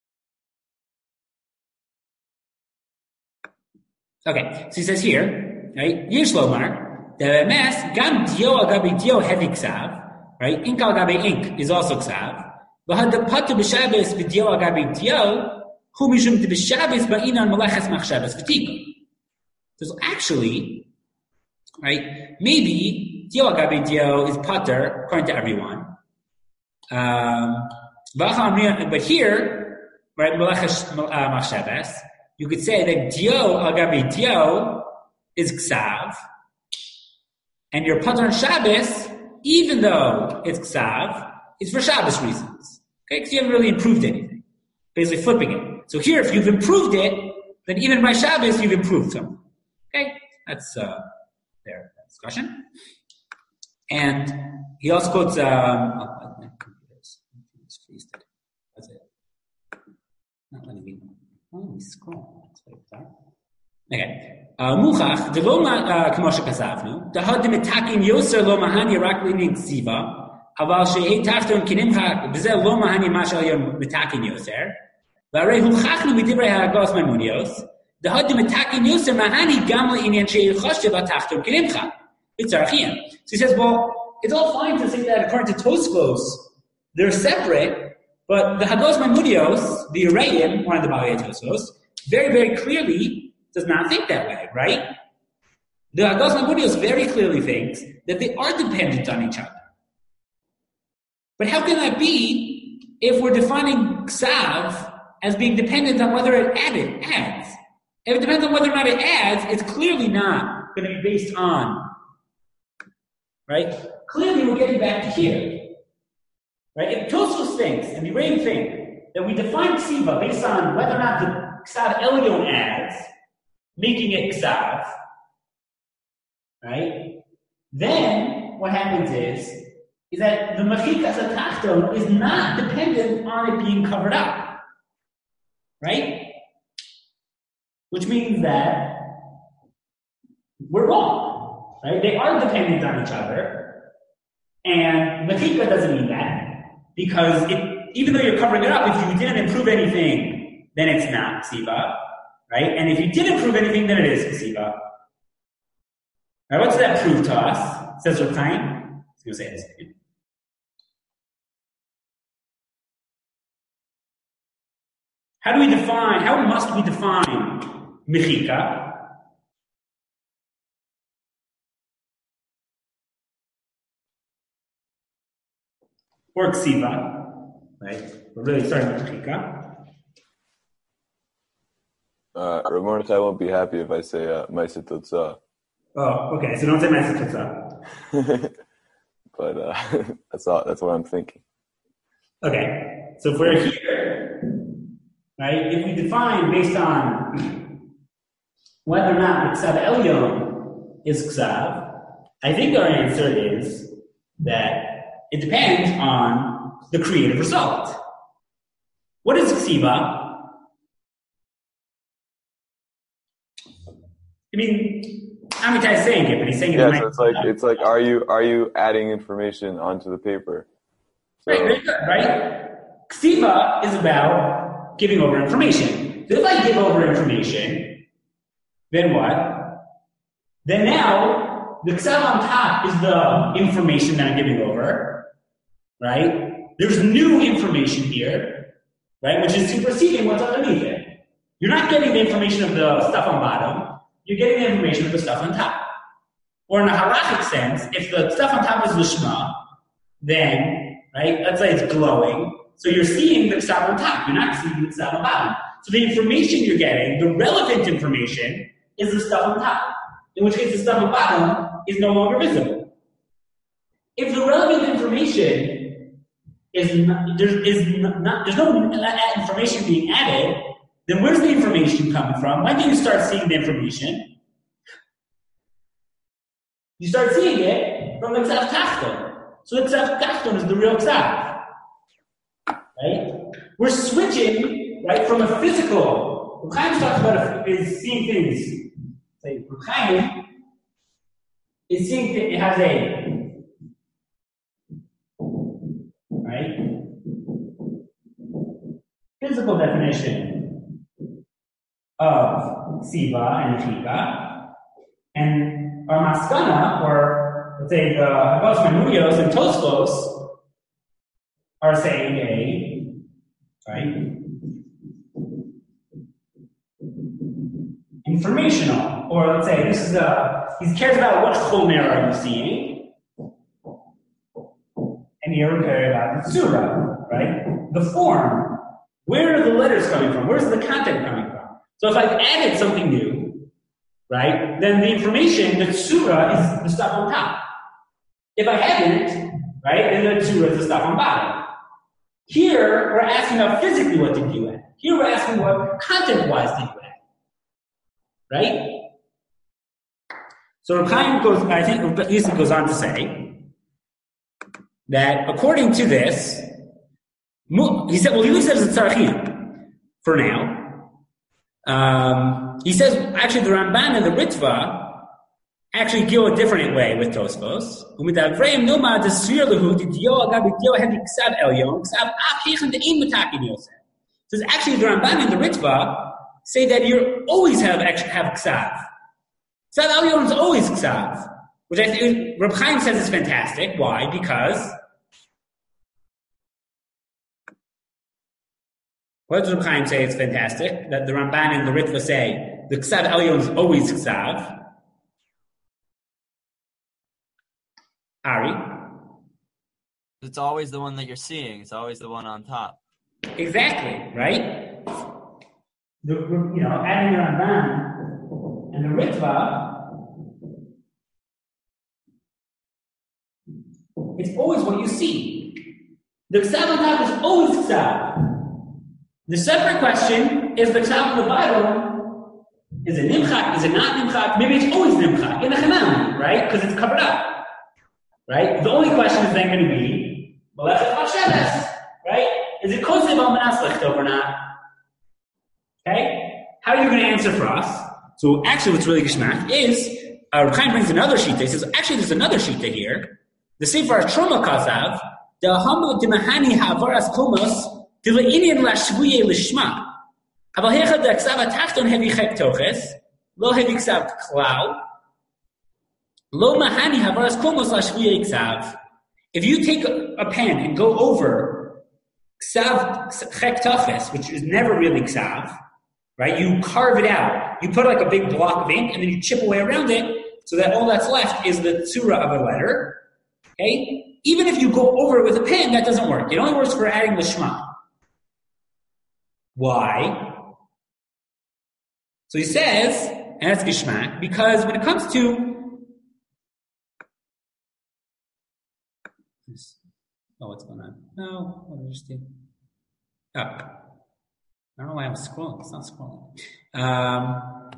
[SPEAKER 1] Okay, so he says here, right? Yesh Lomar, the mass gam dio agabi dio heavy ksav, right? Ink agabi ink is also ksav. V'had the patu b'shabes v'dio agabi dio hu mishum de b'shabes ba'inan malachas machshabes v'tika. So actually, right? Maybe dio agabi dio is pater according to everyone. Um, but here, right? Malachas machshabes. You could say that dio agabi dio is ksav, and your pater on Shabbos, even though it's ksav, is for Shabbos reasons. Okay, because you haven't really improved anything. Basically flipping it. So here, if you've improved it, then even by Shabbos, you've improved something. Okay, that's uh, their discussion. And he also quotes. Um, oh, my computer's freezed it. That's it. Not letting me. Oh, let me scroll. Okay. Muchach, the Loma Kamosha Kasavnu, the Had Mitakin Yoser Loma Hani Raklini Ksiva, Aval Shei Tachton Kinimcha, Vizel Loma Hani Mashal Yom Mitakin Yoser, Vare Huchachnu Midibre Hagos Mamunios, the Had Mitakin Yoser Mahani Gamla Indian Shei Chosheva Tachton Kinimcha. It's Archian. So he says, well, it's all fine to say that according to Tosfos, they're separate. But the Hagos Mamunios, the Arayim, one of the Balei Tosfos, very, very clearly does not think that way, right? The Hagos Mamunios very clearly thinks that they are dependent on each other. But how can that be if we're defining Ksav as being dependent on whether it added, adds? If it depends on whether or not it adds, it's clearly not going to be based on, right? Clearly we're getting back to here. Right? If Tosfos thinks, and the Reim think, that we define Ksiva based on whether or not the Ksav Elyon adds, making it Ksav, right? Then what happens is, is that the Mechikas HaTachton is not dependent on it being covered up. Right? Which means that we're wrong. Right? They are dependent on each other. And Mechika doesn't mean that. Because it, even though you're covering it up, if you didn't improve anything, then it's not Ksiva, right? And if you did improve anything, then it is Ksiva. Now, what's that prove to us? Says Reb Chaim. I was going to say it in a second. How do we define, how must we define Mechika? Or Ksiva, right? We're really starting with Mechika.
[SPEAKER 4] Uh, Rav Mordechai won't be happy if I say uh, Ma'aseh Totzah.
[SPEAKER 1] Oh, okay. So don't say Ma'aseh Totzah.
[SPEAKER 4] But uh, that's all. That's what I'm thinking.
[SPEAKER 1] Okay. So if we're here, right? If we define based on whether or not the Ksav Elyon is Ksav, I think our answer is that it depends on the creative result. What is Ksiva? I mean, Amitai is saying it, but he's saying it.
[SPEAKER 4] Yeah, so it's like it's like are you are you adding information onto the paper? So,
[SPEAKER 1] right, very good, right? Ksiva is about giving over information. So if I give over information, then what? Then now the Ksav on top is the information that I'm giving over. Right? There's new information here, right? Which is superseding what's underneath it. You're not getting the information of the stuff on bottom. You're getting the information of the stuff on top. Or in a halachic sense, if the stuff on top is lishma, then, right, let's say it's glowing, so you're seeing the ksav on top. You're not seeing the ksav on bottom. So the information you're getting, the relevant information, is the stuff on top. In which case the stuff on bottom is no longer visible. If the relevant information is not, there is not, there's no information being added, then where's the information coming from? When do you start seeing the information? You start seeing it from the Ksav Tachton. So the Ksav Tachton is the real Ksav. Right? We're switching, right, from a physical. Reb Chaim talks about a, is seeing things. Say, Reb Chaim is seeing that it has a, right, physical definition of Siva and Chika, and our Maskana, or let's say the Habas Memurios and Tosfos, are saying a, right, informational, or let's say this is a, he cares about what chomer are you seeing, and here we care about the surah, right? The form. Where are the letters coming from? Where's the content coming from? So if I've added something new, right, then the information, the surah, is the stuff on top. If I haven't, right, then the surah is the stuff on bottom. Here, we're asking about physically what did you add. Here we're asking what content-wise did you add. Right? So Reb Chaim goes, I think Reb Yisrael goes on to say that according to this, he said, well, he says it's Tzarechim for now. Um, he says, actually, the Ramban and the Ritva actually go a different way with Tosfos. Says actually, the Ramban and the Ritva say that you always have have ksav. Ksav Elyon is always ksav, which I think Reb Chaim says is fantastic. Why? Because what does Reb Chaim say? It's fantastic that the Ramban and the Ritva say the ksav Elyon is always ksav. Ari,
[SPEAKER 2] it's always the one that you're seeing. It's always the one on top.
[SPEAKER 1] Exactly, right? The, you know, adding the Ramban and the Ritva, it's always what you see. The Ksav on top is always Ksav. The separate question is the Ksav on the bottom, is it Nimchak, is it not Nimchak? Maybe it's always Nimchak, in the Chanam, right? Because it's covered up, right? The only question is then going to be, well, that's a Hashemes, right? Is it Kosev al Manas Lichtov or not? Okay? How are you going to answer for us? So actually what's really Gishmak is, uh, Reb Chaim brings another shita. He says, actually there's another shita here. The Sefer Truma Kasav, the Hamul Dimahani Havaras Komos, the Le'inian Lashvuye Lishma. Avalhecha the Ksav Atachton Hevi Chek Toches, Lo Hevi Ksav Klau, Lo Mahani Havaras Komos Lashvuye Ksav. If you take a, a pen and go over Ksav Chek Toches, which is never really Ksav, right? You carve it out. You put like a big block of ink and then you chip away around it so that all that's left is the tzura of a letter. Okay? Even if you go over it with a pen, that doesn't work. It only works for adding the shema. Why? So he says, and that's Gishmak, because when it comes to oh, what's going on? No, what did I just do? Oh. I don't know why I'm scrolling. It's not scrolling. Um,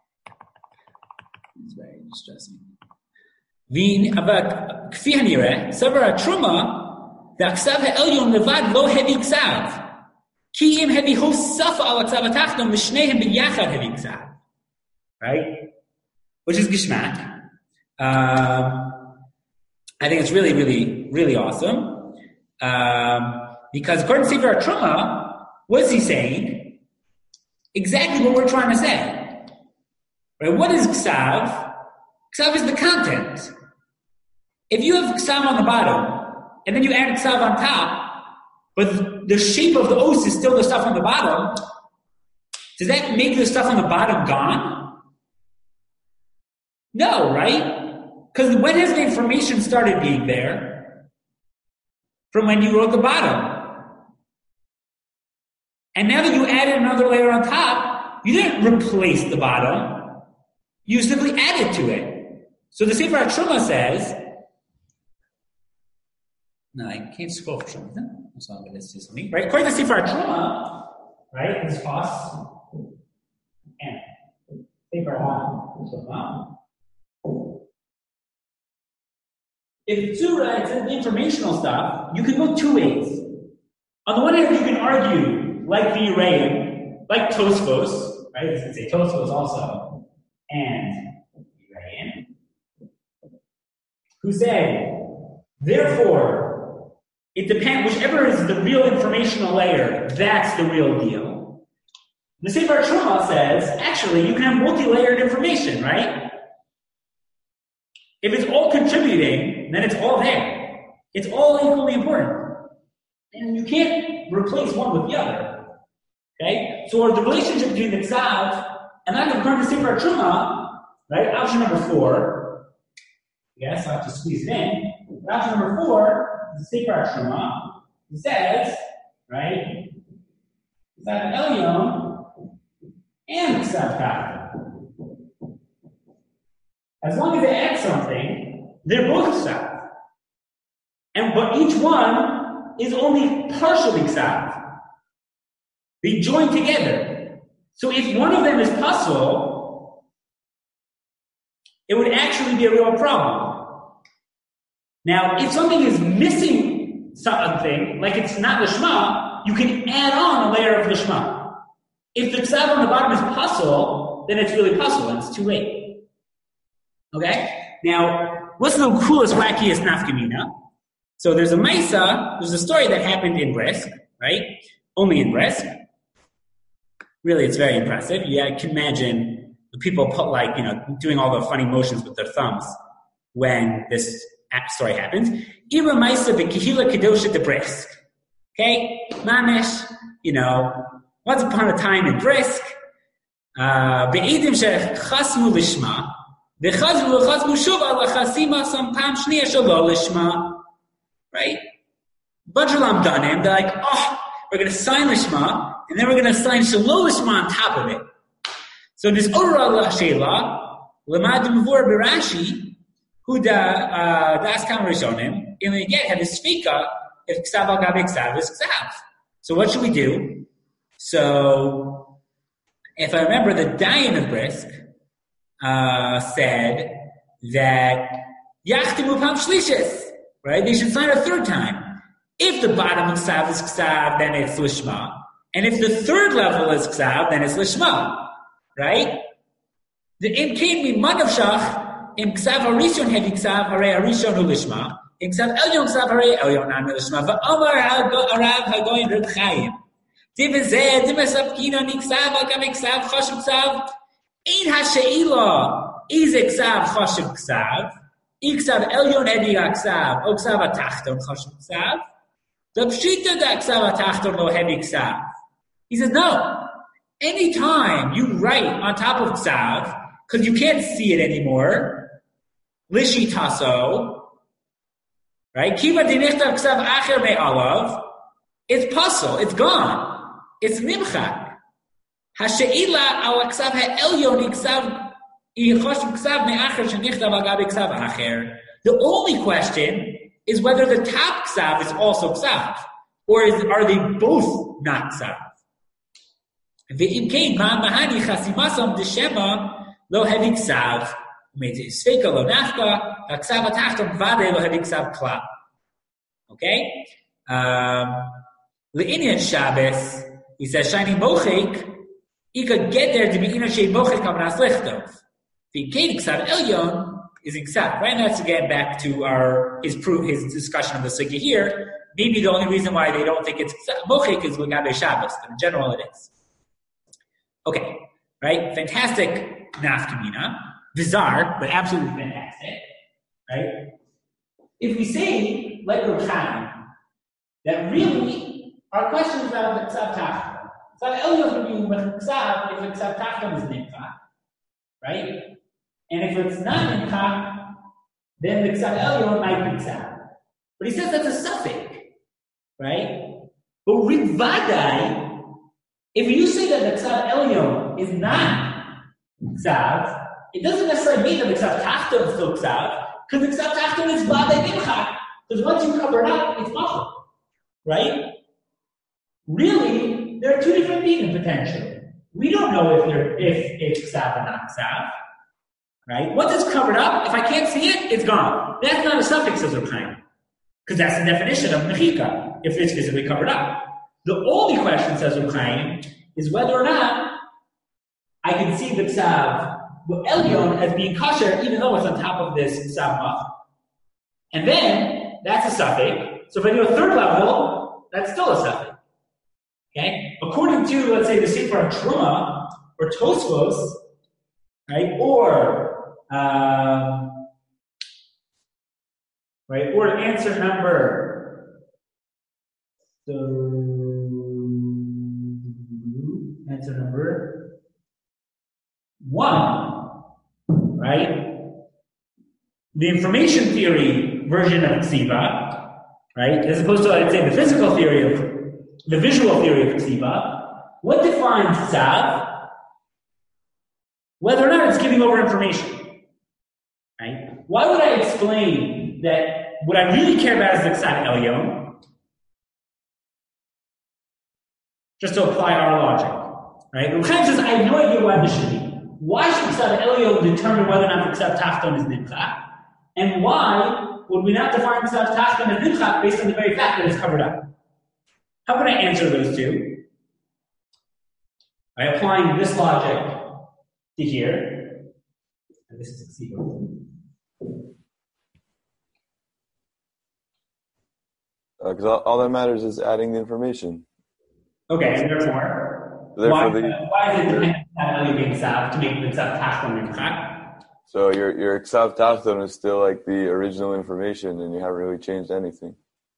[SPEAKER 1] it's very distressing. Vin aber kfi hanire savar truma the ksav ha'elyon levad lo hevi ksav ki im hevi hosaf al ksav atachton mishnehem biyachad hevi ksav. Right? Which is Gishmak. Um, I think it's really, really, really awesome. Um, because according to Sefer Truma, what is he saying? Exactly what we're trying to say. Right? What is Ksav? Ksav is the content. If you have Ksav on the bottom, and then you add Ksav on top, but the shape of the os is still the stuff on the bottom, does that make the stuff on the bottom gone? No, right? Because when has the information started being there? From when you wrote the bottom. And now that you added another layer on top, you didn't replace the bottom. You simply added to it. So the Sefer HaTruma says, no, I can't scroll for some reason. So I'm going to see something. Right? According to the Sefer HaTruma, right, this costs and Sefer HaTruma. If Tzura is informational stuff, you can go two ways. On the one hand, you can argue like the Uraim, like Tosfos, right? This can say Tosfos also, and Uraim. who said, therefore, it depends, whichever is the real informational layer, that's the real deal. The Sefer Truma says, actually, you can have multi-layered information, right? If it's all contributing, then it's all there. It's all equally important. And you can't replace one with the other. Okay? So the relationship between the Ksav, and I'm going to Sefer Truma, right? Option number four. Yes, I have to squeeze it in. Option number four is the Sefer Truma. It says, right? It's that Elyon and Ksav Kaf. As long as they add something, they're both Ksav. And but each one is only partially Ksav. They join together. So if one of them is puzzle, it would actually be a real problem. Now, if something is missing something, like it's not Lishma, you can add on a layer of Lishma. If the Ksav on the bottom is puzzle, then it's really puzzle, and it's too late. Okay? Now, what's the coolest, wackiest nafkamina? So there's a Maisa, there's a story that happened in Brisk, right? Only in Brisk. Really, it's very impressive. Yeah, I can imagine the people put like, you know, doing all the funny motions with their thumbs when this story happens. Ira Maisa b'kihila kedosha de Brisk. Okay? Mamish, you know, once upon a time in Brisk, be'edim shechasmu lishma, v'chazmu v'chazmu shuva l'chasima some pam shniya shalo lishma. Right? Bunch of lamdanim, they're like, oh, we're going to sign lishma, and then we're going to sign shalo lishma on top of it. So this Orah Shela, Lamad Mavur Birashi, who da das kam rishonim, and we get have a svika if ksav al gabe ksav is ksav. So what should we do? So if I remember, the Dayan of Brisk uh, said that yachtimu pam shlishis, right? They should sign a third time. If the bottom of ksav is ksav, then it's lishma, and if the third level is ksav, then it's lishma. Right? The im came me man of shach im ksav harishon hevi ksav harei harishon hu lishma im ksav elyon ksav harei elyon nan lishma va'amar ha'arav ha'goyin Reb Chaim tivazeh timasapkina ni ksav ha'gam ksav chashiv ksav ein ha'sheila is ksav chashiv ksav i ksav elyon hevi ksav o ksav ha'tachton chashiv ksav the pshita da ksav ha'tachton lo hevi ksav. He says no. Anytime you write on top of ksav, because you can't see it anymore, lishi taso, right? Kiva dinichtav ksav acher me'alav, it's puzzle, it's gone, it's nimchak. Hasheila al ksav ha'elyon ksav yichoshev ksav me'acher shenichtav al gabi ksav acher. The only question is whether the top ksav is also ksav, or is, are they both not ksav? Ve'im kein ma mahani chasimasam deshema lo hevi ksav u'meti sveika lo nafka ha'ksav atachton vade lo hevi ksav kla. Okay? Um, Le'inyan Shabbos, he says, shiny mochik, he could get there to be ina shei mochik kamanas lichtov. Ve'im kein ksav elyon is in ksav. Right now, it's again back to our his proof, his discussion of the sugya here. Maybe the only reason why they don't think it's mochik is l'gabe Shabbos, but in general it is. Okay, right? Fantastic nafkamina. Bizarre, but absolutely fantastic. Right? If we say, like Reb Chaim, that really our question is about the ksav tachton. Ksav elyon would be with ksav if the ksav tachton is nimcha, right? And if it's not nimcha, then the ksav elyon might be ksav. But he says that's a suffix, right? But ridvadai, if you say that the ksav elyon is not ksav, it doesn't necessarily mean that the ksav tachton is still ksav, because the ksav tachton is vade nimcha. Because once you cover it up, it's muffled, right? Really, there are two different meanings potentially. We don't know if they're if it's ksav or not ksav, right? Once it's covered up, if I can't see it, it's gone. That's not a suffix, says Reb Chaim, because that's the definition of mechika, if it's physically covered up. The only question, says Reb Chaim, is whether or not I can see the ksav elyon as being kosher, even though it's on top of this ksav muffled. And then, that's a suffix. So if I do a third level, that's still a suffix. Okay? According to, let's say, the Sefer Truma, or Tosfos, right, or, um, right, or answer number, so, answer number one, right? The information theory version of Ksiva, right, as opposed to, I'd say, the physical theory of, the visual theory of Ksiva, what defines Tzav? Whether or not it's giving over information, right? Why would I explain that what I really care about is the Ksav Elyon? Just to apply our logic, right? Reb Chaim says, I have no idea why this should be. Why should Ksav Elyon determine whether or not the Ksav Tachton is Nimcha? And why would we not define Ksav Tachton as Nimcha based on the very fact that it's covered up? How can I answer those two? By applying this logic to here, and this is a Ksiva.
[SPEAKER 4] Because uh, all, all that matters is adding the information.
[SPEAKER 1] Okay, and therefore,
[SPEAKER 4] therefore
[SPEAKER 1] why,
[SPEAKER 4] the,
[SPEAKER 1] uh, why is it dependent on only being Ksav to make the Ksav Tachton Nimcha?
[SPEAKER 4] So your your Ksav Tachton is still like the original information, and you haven't really changed anything.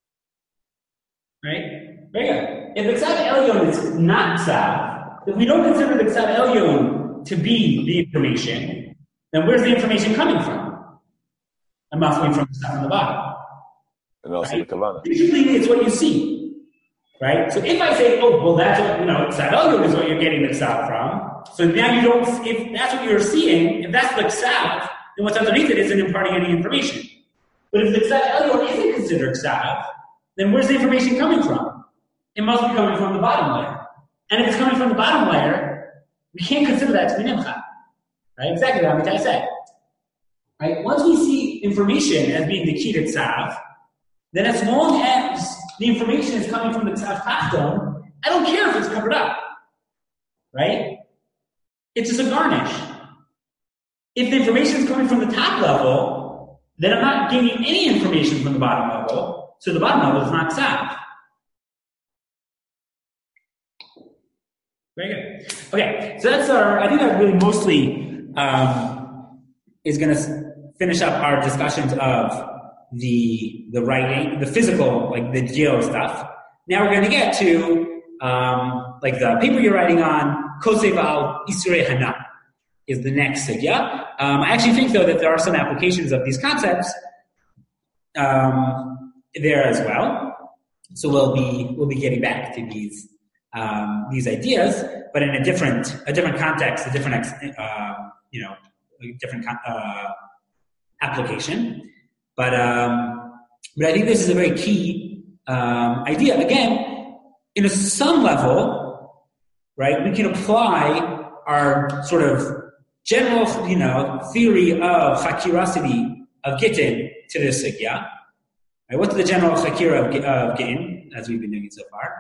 [SPEAKER 1] Right? Very good. If the Ksav Elyon is not Ksav, if we don't consider the Ksav Elyon to be the information, then where's the information coming from? It must be from the stuff on the bottom.
[SPEAKER 4] And also
[SPEAKER 1] right?
[SPEAKER 4] the Kavanah.
[SPEAKER 1] Usually it's what you see. Right? So if I say, oh, well, that's what, you know, Ksav Elyon is what you're getting the Ksav from, so now you don't, if that's what you're seeing, if that's the Ksav, then what's underneath it isn't imparting any information. But if the Ksav Elyon isn't considered Ksav, then where's the information coming from? It must be coming from the bottom layer. And if it's coming from the bottom layer, we can't consider that to be Nimcha. Right? Exactly what Amitai said. Right? Once we see information as being the key to Ksav, then as long as the information is coming from the Ksav Tachton, I don't care if it's covered up. Right? It's just a garnish. If the information is coming from the top level, then I'm not gaining any information from the bottom level, so the bottom level is not Ksav. Very good. Okay, so that's our, I think that really mostly um, is going to finish up our discussions of the the writing, the physical, like the geo stuff. Now we're going to get to um, like the paper you're writing on, Kosev al Isrei Hana is the next sugya. Um, I actually think though that there are some applications of these concepts um, there as well. So we'll be we'll be getting back to these. Um, these ideas, but in a different, a different context, a different, uh, you know, a different uh, application. But, um, but I think this is a very key um, idea. Again, in a some level, right? We can apply our sort of general, you know, theory of chakirosity of Gittin to this sugya. Right? What's the general chakira of, of Gittin, as we've been doing it so far?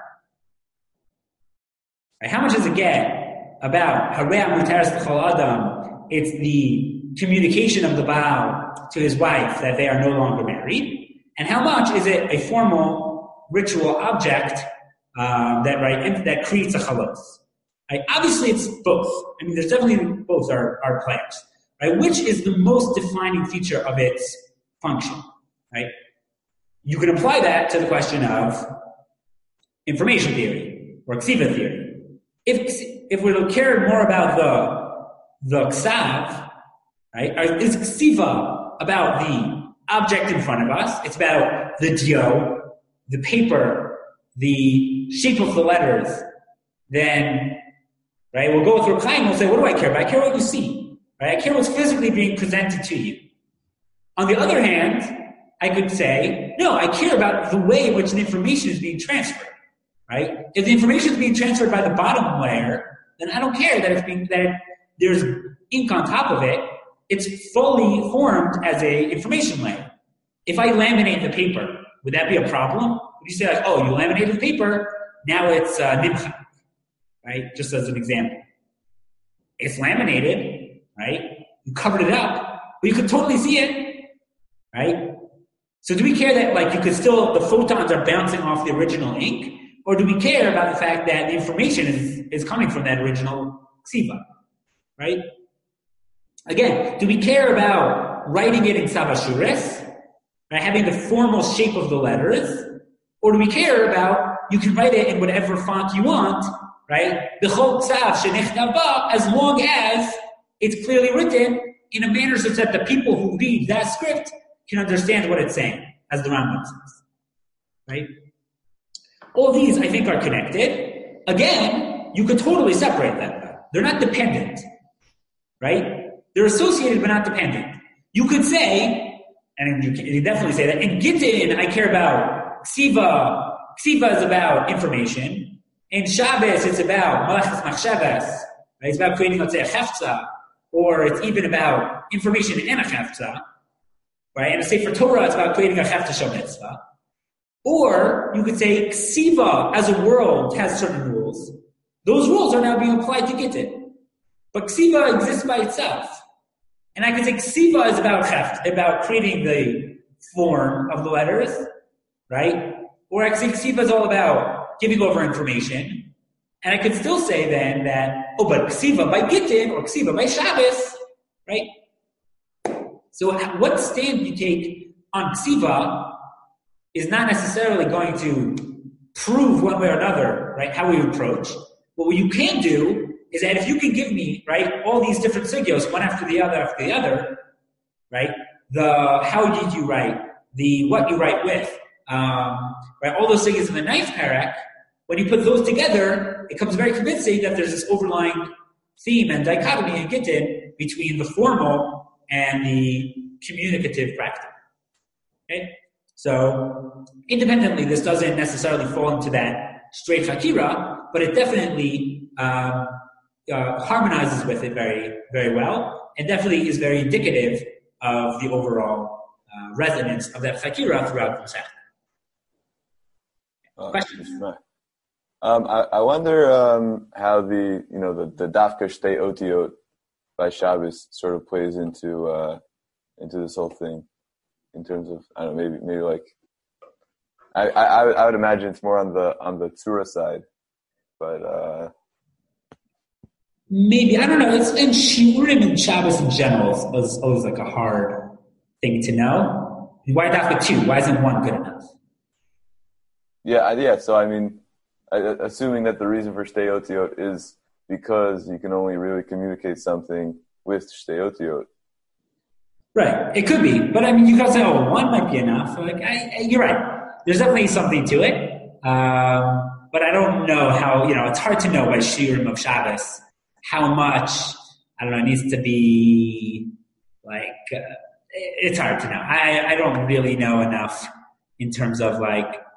[SPEAKER 1] Right, how much does it get about Harei Mutaris B'chol Adam? It's the communication of the Baal to his wife that they are no longer married. And how much is it a formal ritual object um, that right that creates a chalos? Right? Obviously, it's both. I mean, there's definitely both are, are players. Right? Which is the most defining feature of its function? Right? You can apply that to the question of information theory or Ksiva theory. If if we care more about the the Ksav, right? Is Ksiva about the object in front of us? It's about the dio, the paper, the shape of the letters. Then, right? We'll go through Chaim. We'll say, what do I care about? I care what you see. Right? I care what's physically being presented to you. On the other hand, I could say, no, I care about the way in which the information is being transferred. Right? If the information is being transferred by the bottom layer, then I don't care that it's being that there's ink on top of it. It's fully formed as a information layer. If I laminate the paper, would that be a problem? Would you say like, oh, you laminated the paper, now it's uh, nimcha, right? Just as an example, it's laminated, right? You covered it up, but you could totally see it, right? So do we care that like you could still, the photons are bouncing off the original ink? Or do we care about the fact that the information is, is coming from that original ksiva, right? Again, do we care about writing it in Savashuris, right, having the formal shape of the letters? Or do we care about, you can write it in whatever font you want, right? As long as it's clearly written in a manner such that the people who read that script can understand what it's saying, as the Rambam says, right? All these, I think, are connected. Again, you could totally separate them. They're not dependent, right? They're associated but not dependent. You could say, and you can definitely say that, in Gittin, I care about Ksiva. Ksiva is about information. In Shabbos, it's about Malachas Machshavas. Right? It's about creating, let's say, a Hefza. Or it's even about information in a Hefza. Right? And a Sefer Torah, it's about creating a Hefza Shel Mitzvah. Or you could say Ksiva as a world has certain rules. Those rules are now being applied to Gittin. But Ksiva exists by itself. And I could say Ksiva is about heft, about creating the form of the letters, right? Or I could say Ksiva is all about giving over information. And I could still say then that, oh, but Ksiva by Gittin or Ksiva by Shabbos, right? So what stand you take on Ksiva is not necessarily going to prove one way or another, right, how we approach. But what you can do is that if you can give me, right, all these different sugyos, one after the other after the other, right, the how did you write, the what you write with, um, right, all those sugyos in the ninth parak, when you put those together, it becomes very convincing that there's this overlying theme and dichotomy in Gittin between the formal and the communicative practice. Okay? So, independently, this doesn't necessarily fall into that straight Hakira, but it definitely um, uh, harmonizes with it very, very well, and definitely is very indicative of the overall uh, resonance of that Hakira throughout the Masech.
[SPEAKER 4] Uh,
[SPEAKER 1] Questions?
[SPEAKER 4] Um, I, I wonder um, how the you know the the Dafka Shtei Otiot by Shabbos sort of plays into uh, into this whole thing. In terms of, I don't know, maybe maybe like, I, I I would imagine it's more on the on the Tzura side, but uh,
[SPEAKER 1] maybe I don't know. It's in Shiurim and Shabbos in general is always like a hard thing to know. Why Dafka two? Why isn't one good enough?
[SPEAKER 4] Yeah, yeah. So I mean, I, assuming that the reason for Shtei Otiot is because you can only really communicate something with Shtei Otiot.
[SPEAKER 1] Right, it could be, but I mean, you guys say, "Oh, one might be enough." Like, I, I, you're right. There's definitely something to it, um, but I don't know how. You know, it's hard to know by Shiurim of Shabbos how much. I don't know. It needs to be like. Uh, it's hard to know. I, I don't really know enough in terms of like